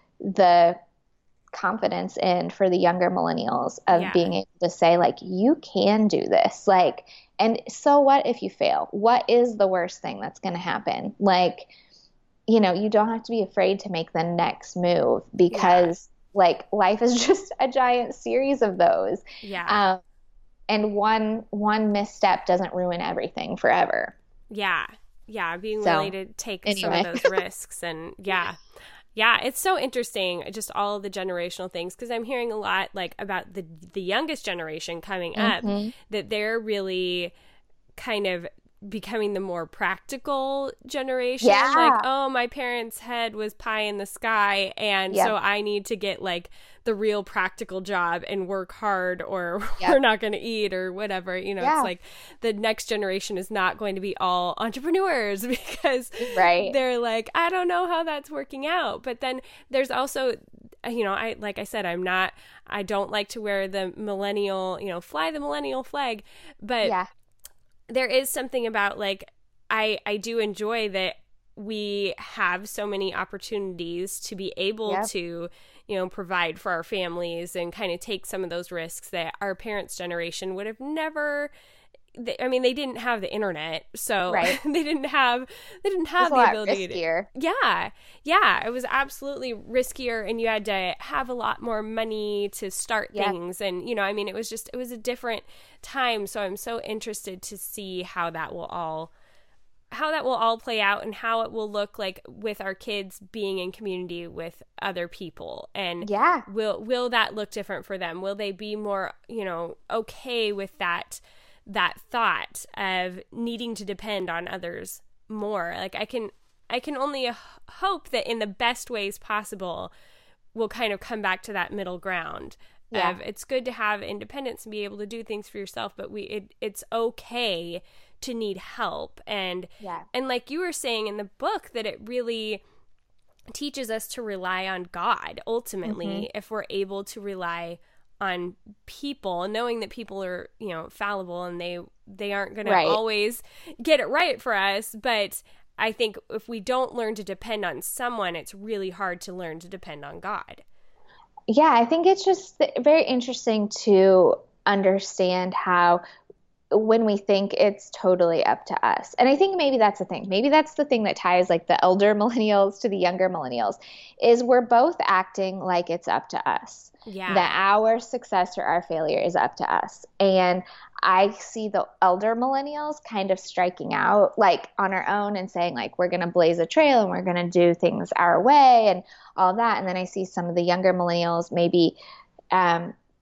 the confidence in for the younger millennials of yeah. being able to say like, you can do this. Like, and so what if you fail? What is the worst thing that's going to happen? Like, you know, you don't have to be afraid to make the next move because yeah. like life is just a giant series of those. Yeah. Um, and one, one misstep doesn't ruin everything forever. Yeah. Yeah. Being so, willing to take anyway. some of those risks and yeah. Yeah, it's so interesting, just all the generational things, because I'm hearing a lot like about the the youngest generation coming up, mm-hmm. that they're really kind of becoming the more practical generation. Yeah. Like, oh, my parents' head was pie in the sky, and yep. so I need to get like the real practical job and work hard or yep. we're not going to eat or whatever. You know, yeah. it's like the next generation is not going to be all entrepreneurs because right. they're like, I don't know how that's working out. But then there's also, you know, I like I said, I'm not, I don't like to wear the millennial, you know, fly the millennial flag, but yeah. there is something about like, I, I do enjoy that we have so many opportunities to be able yep. to, you know, provide for our families and kind of take some of those risks that our parents' generation would have never. They, I mean, they didn't have the internet, so right. they didn't have they didn't have the ability riskier. to. Yeah, yeah, it was absolutely riskier, and you had to have a lot more money to start yeah. things, and you know, I mean, it was just it was a different time. So I'm so interested to see how that will all. how that will all play out and how it will look like with our kids being in community with other people. And yeah. will, will that look different for them? Will they be more, you know, okay with that, that thought of needing to depend on others more? Like I can, I can only hope that in the best ways possible, we'll kind of come back to that middle ground. Yeah. Of it's good to have independence and be able to do things for yourself, but we, it, it's okay to need help. And yeah. and like you were saying in the book, that it really teaches us to rely on God ultimately, mm-hmm. if we're able to rely on people, knowing that people are, you know, fallible and they they aren't going right. to always get it right for us. But I think if we don't learn to depend on someone, it's really hard to learn to depend on God. Yeah, I think it's just very interesting to understand how when we think it's totally up to us. And I think maybe that's the thing. Maybe that's the thing that ties like the elder millennials to the younger millennials is we're both acting like it's up to us. Yeah. That our success or our failure is up to us. And I see the elder millennials kind of striking out like on our own and saying like, we're going to blaze a trail and we're going to do things our way and all that. And then I see some of the younger millennials maybe, um,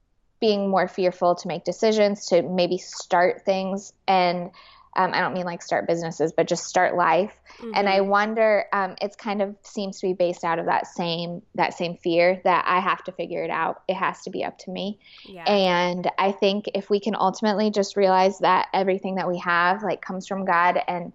being more fearful to make decisions, to maybe start things. And um, I don't mean like start businesses, but just start life. Mm-hmm. And I wonder, um, it's kind of seems to be based out of that same, that same fear that I have to figure it out. It has to be up to me. Yeah. And I think if we can ultimately just realize that everything that we have like comes from God, and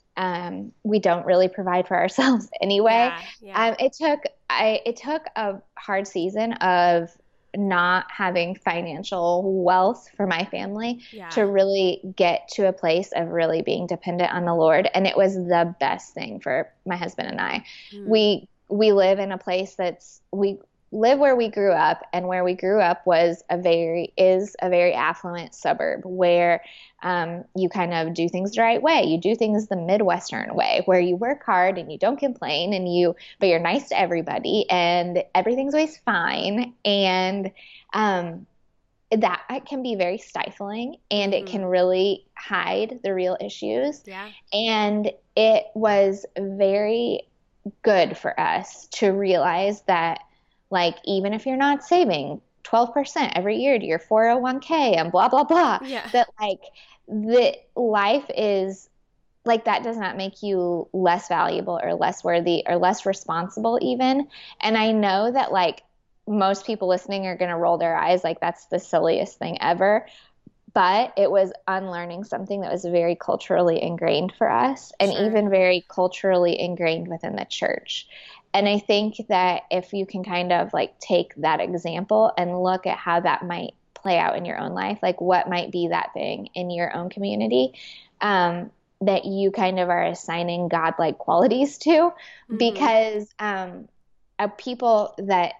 um, we don't really provide for ourselves anyway. Yeah, yeah. Um, it took, I, it took a hard season of not having financial wealth for my family yeah. to really get to a place of really being dependent on the Lord. And it was the best thing for my husband and I. Mm. We, we live in a place that's, we live where we grew up, and where we grew up was a very, is a very affluent suburb where um, you kind of do things the right way. You do things the Midwestern way, where you work hard and you don't complain, and you, but you're nice to everybody, and everything's always fine. And um, that it can be very stifling, and mm-hmm. it can really hide the real issues. Yeah. And it was very good for us to realize that, like, even if you're not saving twelve percent every year to your four oh one k and blah, blah, blah, yeah. that like the life is like, that does not make you less valuable or less worthy or less responsible even. And I know that like most people listening are going to roll their eyes like that's the silliest thing ever. But it was unlearning something that was very culturally ingrained for us, and sure. even very culturally ingrained within the church. And I think that if you can kind of like take that example and look at how that might play out in your own life, like what might be that thing in your own community um, that you kind of are assigning God-like qualities to, mm-hmm. because um, uh, people that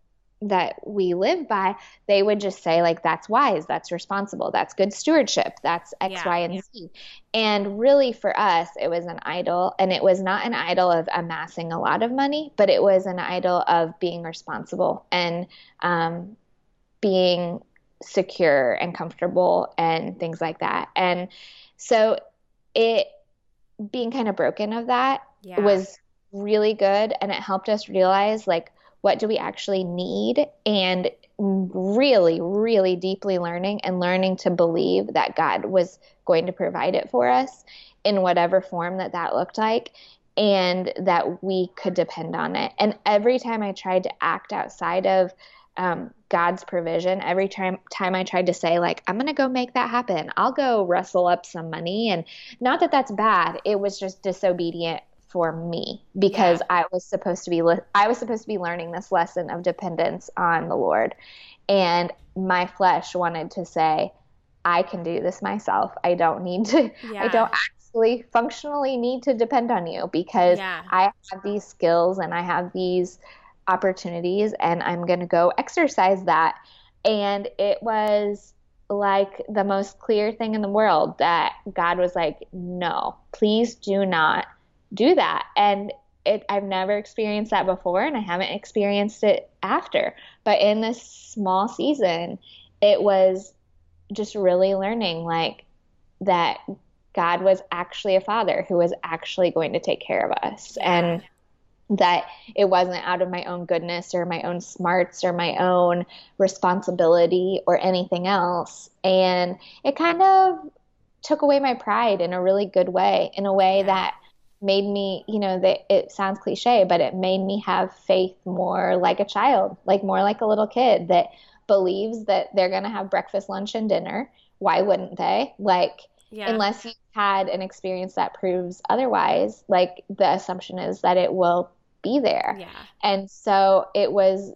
that we live by, they would just say like, that's wise, that's responsible, that's good stewardship, that's X, yeah, Y, and yeah. Z. And really for us, it was an idol, and it was not an idol of amassing a lot of money, but it was an idol of being responsible and um, being secure and comfortable and things like that. And so it being kind of broken of that yeah. was really good. And it helped us realize like, what do we actually need? And really, really deeply learning and learning to believe that God was going to provide it for us in whatever form that that looked like, and that we could depend on it. And every time I tried to act outside of um, God's provision, every time, time I tried to say like, I'm going to go make that happen, I'll go rustle up some money. And not that that's bad. It was just disobedient for me, because yeah. I was supposed to be, li- I was supposed to be learning this lesson of dependence on the Lord. And my flesh wanted to say, I can do this myself. I don't need to, yeah. I don't actually functionally need to depend on you, because yeah. I have these skills and I have these opportunities, and I'm going to go exercise that. And it was like the most clear thing in the world that God was like, no, please do not do that. And it, I've never experienced that before, and I haven't experienced it after. But in this small season, it was just really learning like that God was actually a father who was actually going to take care of us, and that it wasn't out of my own goodness or my own smarts or my own responsibility or anything else. And it kind of took away my pride in a really good way, in a way yeah. that made me, you know, that it sounds cliche, but it made me have faith more like a child, like more like a little kid that believes that they're going to have breakfast, lunch, and dinner. Why wouldn't they? Like, yeah. unless you had an experience that proves otherwise, like the assumption is that it will be there. Yeah. And so it was,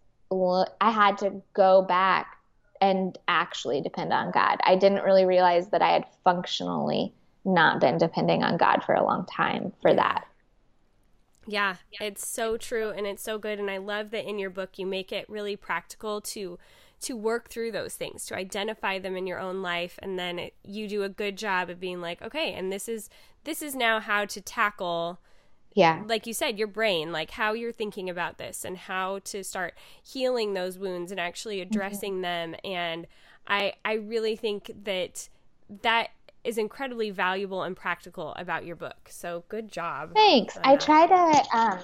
I had to go back and actually depend on God. I didn't really realize that I had functionally not been depending on God for a long time for that. Yeah, it's so true, and it's so good. And I love that in your book you make it really practical to to work through those things, to identify them in your own life, and then it, you do a good job of being like, okay, and this is this is now how to tackle, yeah, like you said, your brain, like how you're thinking about this, and how to start healing those wounds and actually addressing mm-hmm. them. And I I really think that that is incredibly valuable and practical about your book. So good job. Thanks. I try to, um,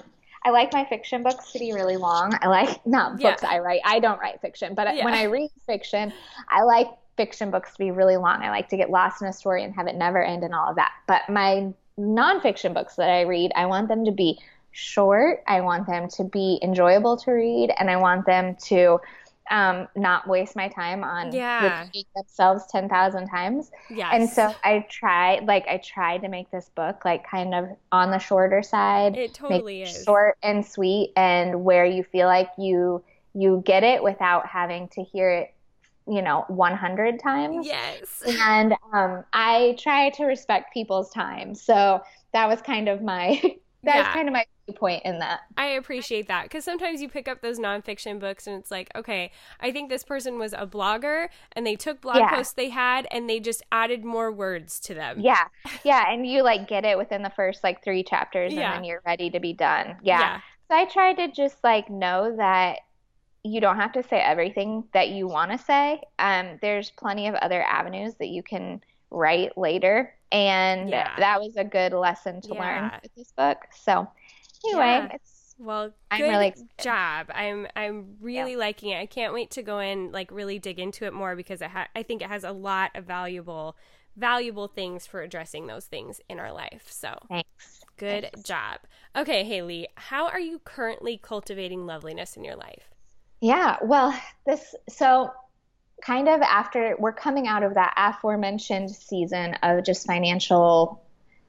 I like my fiction books to be really long. I like, not books Yeah. I write. I don't write fiction, but Yeah. when I read fiction, I like fiction books to be really long. I like to get lost in a story and have it never end and all of that. But my nonfiction books that I read, I want them to be short. I want them to be enjoyable to read, and I want them to um, not waste my time on Yeah. repeating themselves ten thousand times. Yes. And so I tried, like, I tried to make this book, like, kind of on the shorter side. It totally make it is. short and sweet, and where you feel like you you get it without having to hear it, you know, one hundred times. Yes. And um, I try to respect people's time. So that was kind of my, that Yeah. was kind of my point in that. I appreciate that, because sometimes you pick up those nonfiction books and it's like, okay, I think this person was a blogger and they took blog Yeah. posts they had and they just added more words to them. Yeah. Yeah. And you like get it within the first like three chapters and Yeah. then you're ready to be done. Yeah. Yeah. So I try to just like know that you don't have to say everything that you want to say. Um, there's plenty of other avenues that you can write later. And Yeah. that was a good lesson to learn Yeah. with this book. So anyway, Yeah. it's Well, I'm good really excited. job. I'm I'm really liking it. I can't wait to go in, like, really dig into it more, because it ha- I think it has a lot of valuable valuable things for addressing those things in our life. So thanks. good Thanks. job. Okay, Haley, how are you currently cultivating loveliness in your life? Yeah, well, this so kind of after we're coming out of that aforementioned season of just financial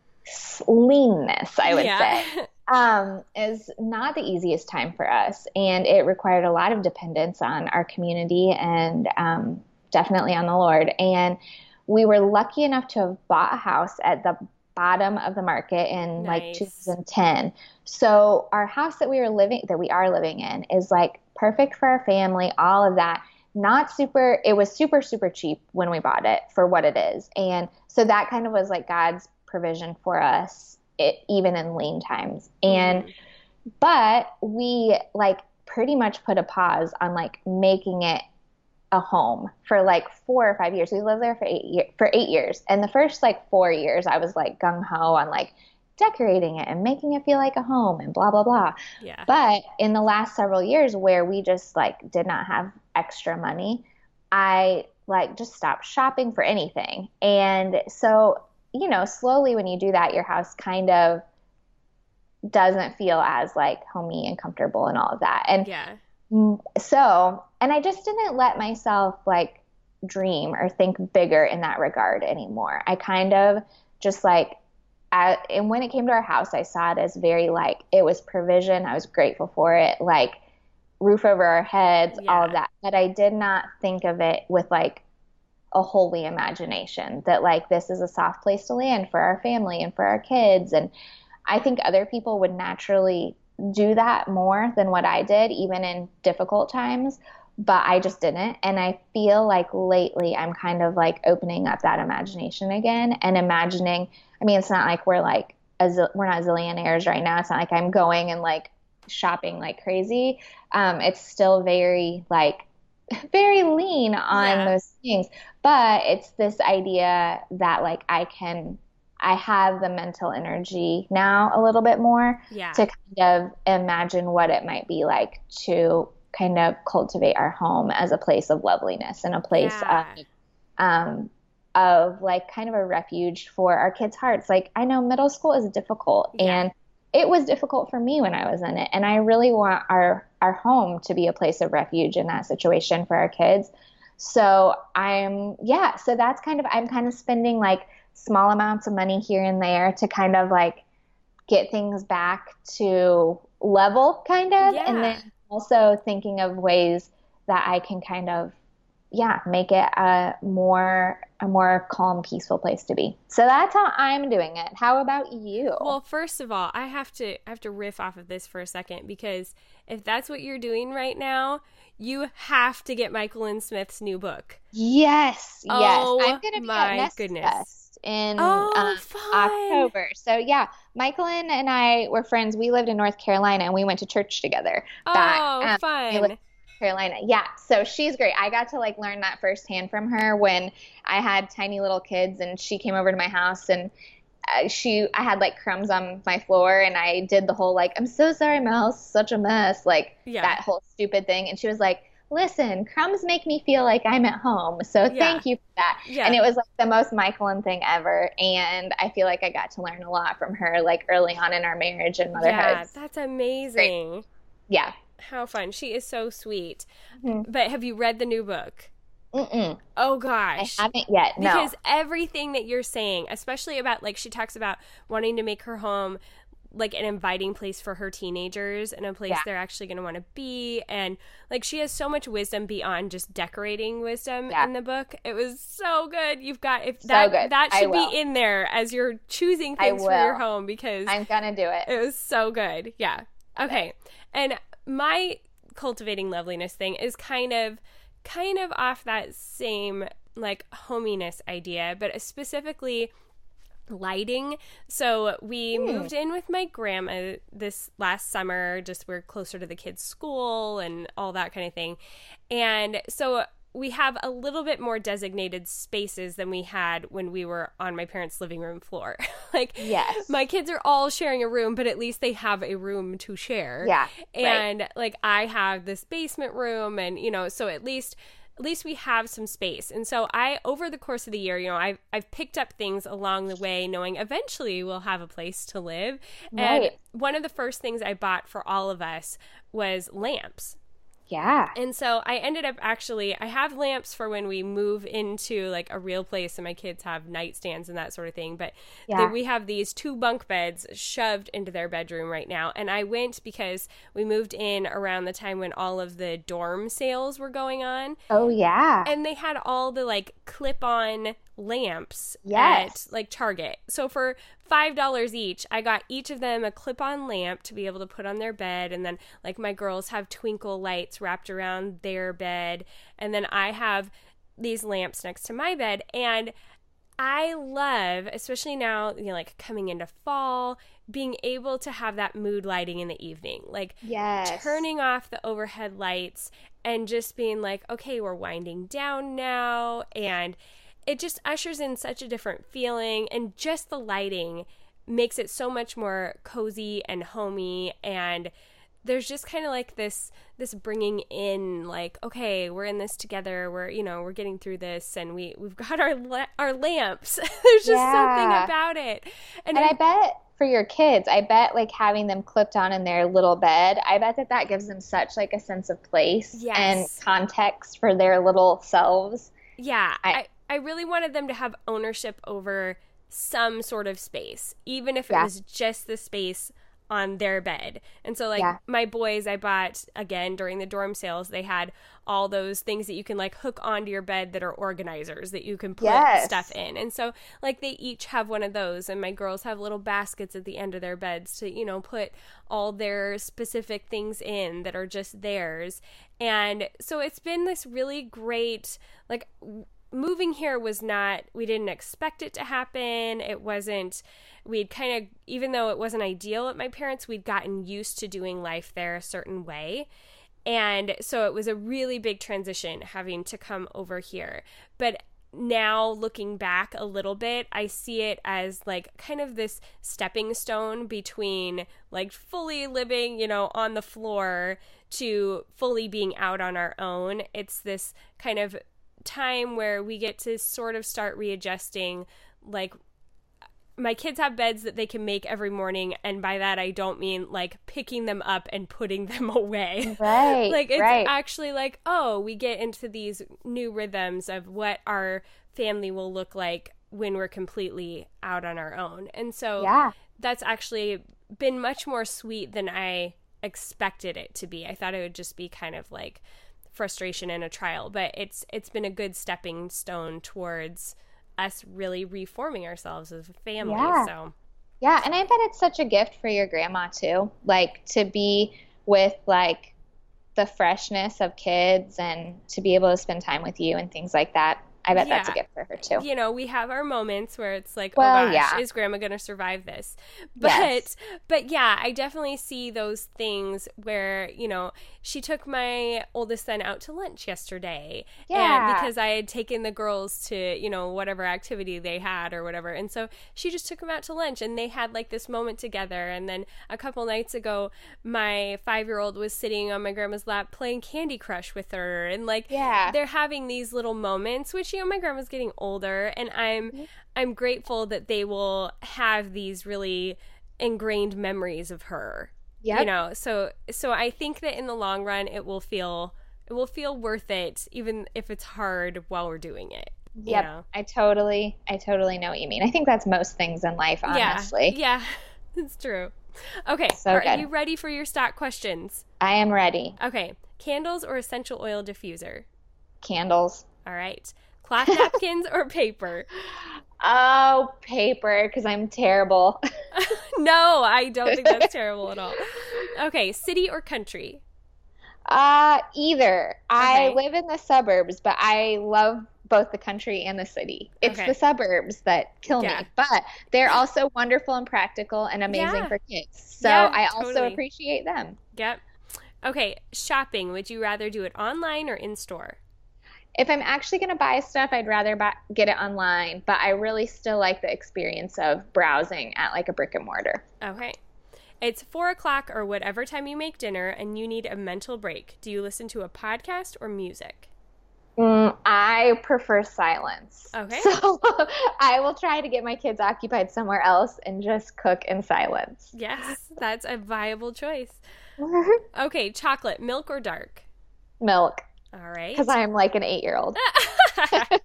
leanness, I would Yeah. say, um, is not the easiest time for us, and it required a lot of dependence on our community and um, definitely on the Lord. And we were lucky enough to have bought a house at the bottom of the market in like Nice. two thousand ten. So our house that we were living that we are living in is like perfect for our family, all of that. Not super, it was super, super cheap when we bought it for what it is. And so that kind of was like God's provision for us, it, even in lean times. And, Mhm. but we like pretty much put a pause on like making it a home for like four or five years. We lived there for eight years, for eight years. And the first like four years, I was like gung ho on like decorating it and making it feel like a home and blah, blah, blah. Yeah. But in the last several years where we just like did not have extra money, I like just stopped shopping for anything. And so, you know, slowly when you do that, your house kind of doesn't feel as like homey and comfortable and all of that. And Yeah. so, and I just didn't let myself like dream or think bigger in that regard anymore. I kind of just like, I, and when it came to our house, I saw it as very like, it was provision. I was grateful for it, like roof over our heads, all of Yeah. that. But I did not think of it with like a holy imagination that like this is a soft place to land for our family and for our kids. And I think other people would naturally do that more than what I did, even in difficult times, but I just didn't. And I feel like lately I'm kind of like opening up that imagination again and imagining, I mean, it's not like we're like, a zil- we're not zillionaires right now. It's not like I'm going and like shopping like crazy. Um, it's still very like, very lean on Yeah. those things, but it's this idea that like I can, I have the mental energy now a little bit more Yeah. to kind of imagine what it might be like to kind of cultivate our home as a place of loveliness and a place Yeah. of, um, of like kind of a refuge for our kids' hearts. Like I know middle school is difficult Yeah. and it was difficult for me when I was in it. And I really want our, our home to be a place of refuge in that situation for our kids. So I'm, yeah, so that's kind of, I'm kind of spending like small amounts of money here and there to kind of like get things back to level kind of. Yeah. And then also thinking of ways that I can kind of, yeah, make it a more, a more calm, peaceful place to be. So that's how I'm doing it. How about you? Well, first of all, I have to I have to riff off of this for a second, because if that's what you're doing right now, you have to get Michael and Smith's new book. Yes, yes. Oh, I'm going to be my at Nest goodness. Fest in Oh, um, fun. October. So yeah, Michaelin and I were friends. We lived in North Carolina and we went to church together. back, Oh, um, we fun. lived in Carolina. Yeah, so she's great. I got to like learn that firsthand from her when I had tiny little kids and she came over to my house, and uh, she, I had like crumbs on my floor and I did the whole like, I'm so sorry, my house is such a mess, like Yeah. that whole stupid thing. And she was like, listen, crumbs make me feel like I'm at home. So Yeah. thank you for that. Yeah. And it was like the most Michaelin thing ever. And I feel like I got to learn a lot from her, like early on in our marriage and motherhood. Yeah, that's amazing. Great. Yeah. How fun. She is so sweet. Mhm. But have you read the new book? Mm-mm. Oh I gosh. haven't yet. No. Because everything that you're saying, especially about, like, she talks about wanting to make her home like an inviting place for her teenagers and a place Yeah. they're actually going to want to be. And like, she has so much wisdom beyond just decorating wisdom Yeah. in the book. It was so good. You've got, if So that, good. that I should will. be in there as you're choosing I things for your will. home, because I'm going to do it. it was so good. Yeah. Okay. And my cultivating loveliness thing is kind of kind of off that same like hominess idea, but specifically lighting. So we Hmm. moved in with my grandma this last summer, just we're closer to the kids' school and all that kind of thing. And so we have a little bit more designated spaces than we had when we were on my parents' living room floor. Like, Yes. my kids are all sharing a room, but at least they have a room to share. Yeah, right. And like, I have this basement room, and you know, so at least at least we have some space. And so I, over the course of the year, you know, I've, I've picked up things along the way, knowing eventually we'll have a place to live. And Right. one of the first things I bought for all of us was lamps. Yeah. And so I ended up actually, I have lamps for when we move into like a real place and my kids have nightstands and that sort of thing. But Yeah. they, we have these two bunk beds shoved into their bedroom right now. And I went because we moved in around the time when all of the dorm sales were going on. Oh, yeah. And they had all the like clip-on lamps Yes. at like Target. So for five dollars each, I got each of them a clip-on lamp to be able to put on their bed. And then like my girls have twinkle lights wrapped around their bed. And then I have these lamps next to my bed. And I love, especially now, you know, like coming into fall, being able to have that mood lighting in the evening. Like Yes. turning off the overhead lights and just being like, okay, we're winding down now. And it just ushers in such a different feeling. And just the lighting makes it so much more cozy and homey. And there's just kind of like this this bringing in, like, okay, we're in this together, we're, you know, we're getting through this, and we we've got our la- our lamps. There's just Yeah. something about it. And, And I, I bet for your kids, I bet like having them clipped on in their little bed, I bet that that gives them such like a sense of place Yes. and context for their little selves. yeah, I- I, I really wanted them to have ownership over some sort of space, even if it Yeah. was just the space on their bed. And so like Yeah. my boys, I bought again during the dorm sales, they had all those things that you can like hook onto your bed that are organizers that you can put Yes. stuff in. And so like they each have one of those, and my girls have little baskets at the end of their beds to, you know, put all their specific things in that are just theirs. And so it's been this really great, like, w- moving here was not, we didn't expect it to happen. It wasn't, we'd kind of, even though it wasn't ideal at my parents', we'd gotten used to doing life there a certain way. And so it was a really big transition having to come over here. But now looking back a little bit, I see it as like kind of this stepping stone between like fully living, you know, on the floor to fully being out on our own. It's this kind of time where we get to sort of start readjusting. Like, my kids have beds that they can make every morning, and by that I don't mean like picking them up and putting them away. Right. Like, it's right. actually like, oh, we get into these new rhythms of what our family will look like when we're completely out on our own. And so Yeah. that's actually been much more sweet than I expected it to be. I thought it would just be kind of like frustration and a trial, but it's it's been a good stepping stone towards us really reforming ourselves as a family. Yeah. So Yeah, and I bet it's such a gift for your grandma too. Like to be with like the freshness of kids and to be able to spend time with you and things like that. I bet Yeah. that's a gift for her too. You know, we have our moments where it's like, Well, oh gosh, yeah. is grandma going to survive this? But, Yes. but yeah, I definitely see those things where, you know, she took my oldest son out to lunch yesterday. Yeah. And because I had taken the girls to, you know, whatever activity they had or whatever. And so she just took them out to lunch and they had like this moment together. And then a couple nights ago, my five-year-old was sitting on my grandma's lap playing Candy Crush with her. And like, Yeah. they're having these little moments, which, you know, my grandma's getting older, and I'm mm-hmm. I'm grateful that they will have these really ingrained memories of her. Yep. You know, so so I think that in the long run it will feel it will feel worth it, even if it's hard while we're doing it. You Yep. know? I totally I totally know what you mean. I think that's most things in life, honestly. Yeah, yeah. It's true. Okay, So are good. you ready for your stock questions? I am ready. Okay, candles or essential oil diffuser? Candles. All right. Cloth napkins or paper? Oh, paper, because I'm terrible. No, I don't think that's terrible at all. Okay, city or country? Uh, either. I Okay. live in the suburbs, but I love both the country and the city. It's Okay. the suburbs that kill Yeah. me, but they're also wonderful and practical and amazing Yeah. for kids. So Yeah, I also totally. appreciate them. Yep. Okay, shopping. Would you rather do it online or in store? If I'm actually going to buy stuff, I'd rather buy, get it online, but I really still like the experience of browsing at like a brick and mortar. Okay. It's four o'clock or whatever time you make dinner and you need a mental break. Do you listen to a podcast or music? Mm, I prefer silence. Okay. So I will try to get my kids occupied somewhere else and just cook in silence. Yes, that's a viable choice. Okay, chocolate, milk or dark? Milk, All right. because I'm like an eight-year-old. I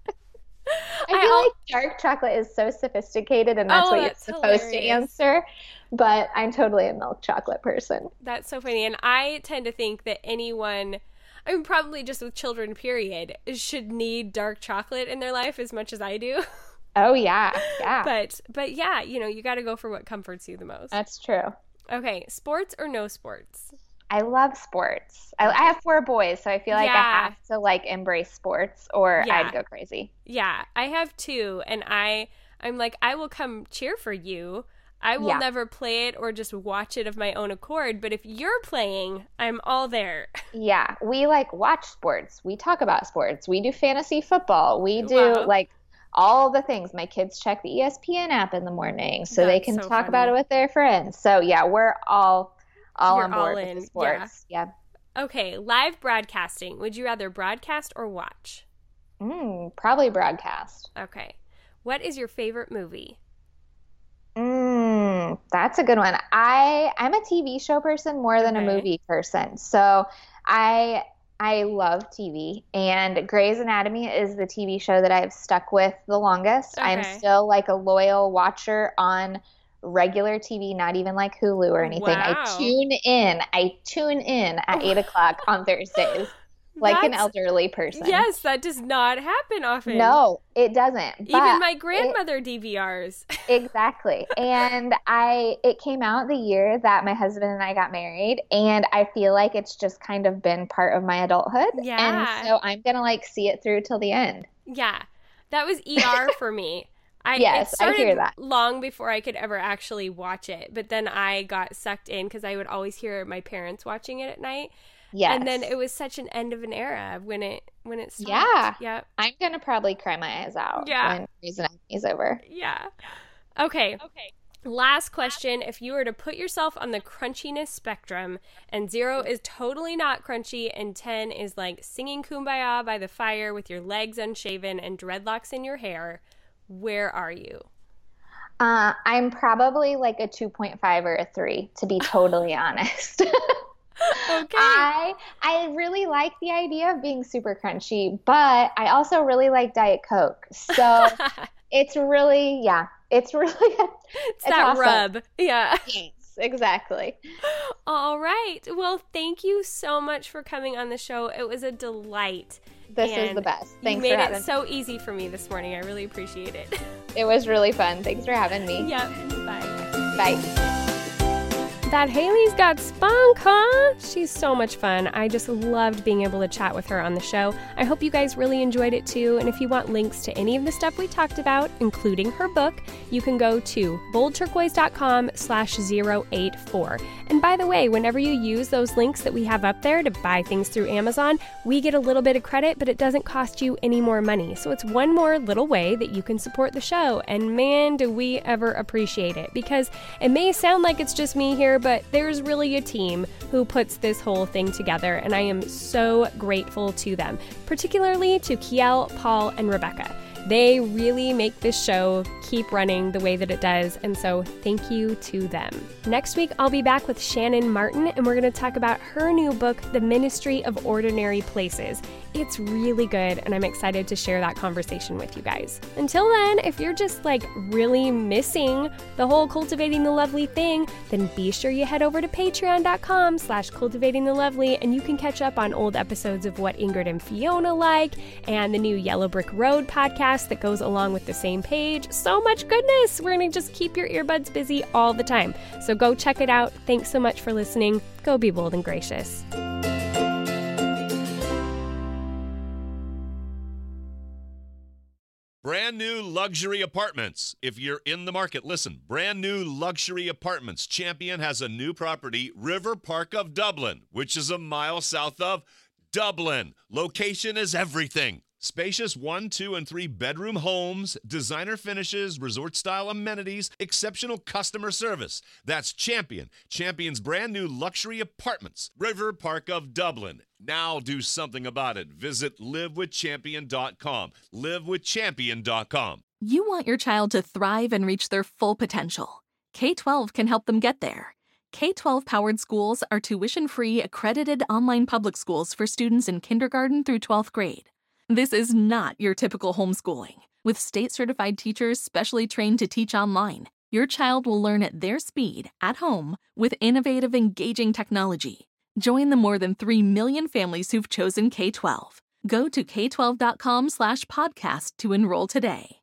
I feel al- like dark chocolate is so sophisticated and that's Oh, what you're that's supposed to hilarious. answer, but I'm totally a milk chocolate person. That's so funny. And I tend to think that anyone, I mean, probably just with children, period, should need dark chocolate in their life as much as I do. Oh, yeah, yeah, But, but yeah, you know, you got to go for what comforts you the most. that's true. Okay, sports or no sports? I love sports. I, I have four boys, so I feel like Yeah. I have to like embrace sports or Yeah. I'd go crazy. Yeah, I have two, and I, I'm like, I will come cheer for you. I will Yeah. never play it or just watch it of my own accord, but if you're playing, I'm all there. Yeah, we like watch sports. We talk about sports. We do fantasy football. We do Wow. like all the things. My kids check the E S P N app in the morning so they That's can so talk about funny. it with their friends. So yeah, we're all all You're on board all with in, the yeah. sports. Yeah. Okay, live broadcasting. Would you rather broadcast or watch? Mm, probably broadcast. Okay. What is your favorite movie? Mm, that's a good one. I I'm a T V show person more than Okay. a movie person. So I I love T V, and Grey's Anatomy is the T V show that I've stuck with the longest. I'm Okay. still like a loyal watcher on regular T V, not even like Hulu or anything. Wow. I tune in. I tune in at eight o'clock on Thursdays, like an That's- elderly person. Yes, that does not happen often. No, it doesn't. Even but my it- grandmother D V Rs. Exactly. And I it came out the year that my husband and I got married, and I feel like it's just kind of been part of my adulthood. Yeah. And so I'm going to like see it through till the end. Yeah, that was E R for me. I, Yes, it I started hear that. long before I could ever actually watch it, but then I got sucked in because I would always hear my parents watching it at night, Yes. and then it was such an end of an era when it when it stopped. Yeah. Yep. I'm going to probably cry my eyes out Yeah. when Grey's Anatomy's over. Yeah. Okay. Okay. Last question. If you were to put yourself on the crunchiness spectrum and zero is totally not crunchy and ten is like singing Kumbaya by the fire with your legs unshaven and dreadlocks in your hair, where are you? Uh, I'm probably like a two point five or a three, to be totally honest. Okay. I I really like the idea of being super crunchy, but I also really like Diet Coke. So it's really, yeah, it's really, it's that awesome. rub. Yeah. yes, exactly. All right. Well, thank you so much for coming on the show. It was a delight. This is And the best. You Thanks made for having it so easy for me this morning. I really appreciate it. It was really fun. Thanks for having me. Yep. Bye. Bye. that Haley's got spunk, huh? She's so much fun. I just loved being able to chat with her on the show. I hope you guys really enjoyed it too. And if you want links to any of the stuff we talked about, including her book, you can go to boldturquoise.com slash 084. And by the way, whenever you use those links that we have up there to buy things through Amazon, we get a little bit of credit, but it doesn't cost you any more money. So it's one more little way that you can support the show. And man, do we ever appreciate it, because it may sound like it's just me here, but there's really a team who puts this whole thing together, and I am so grateful to them, particularly to Kiel, Paul, and Rebecca. They really make this show keep running the way that it does, and so thank you to them. Next week, I'll be back with Shannon Martin, and we're going to talk about her new book, The Ministry of Ordinary Places. It's really good, and I'm excited to share that conversation with you guys. Until then, if you're just like really missing the whole Cultivating the Lovely thing, then be sure you head over to patreon.com slash cultivating the lovely, and you can catch up on old episodes of What Ingrid and Fiona Like, and the new Yellow Brick Road podcast that goes along with the same page. So much goodness! We're going to just keep your earbuds busy all the time. So go check it out. Thanks so much for listening. Go be bold and gracious. Brand new luxury apartments. If you're in the market, listen. Brand new luxury apartments. Champion has a new property, River Park of Dublin, which is a mile south of Dublin. Location is everything. Spacious one, two, and three bedroom homes, designer finishes, resort-style amenities, exceptional customer service. That's Champion. Champion's brand new luxury apartments, River Park of Dublin. Now do something about it. Visit live with champion dot com. live with champion dot com. You want your child to thrive and reach their full potential. K twelve can help them get there. K twelve-powered schools are tuition-free, accredited online public schools for students in kindergarten through twelfth grade. This is not your typical homeschooling. With state-certified teachers specially trained to teach online, your child will learn at their speed, at home, with innovative, engaging technology. Join the more than three million families who've chosen K twelve. Go to k twelve dot com slash podcast to enroll today.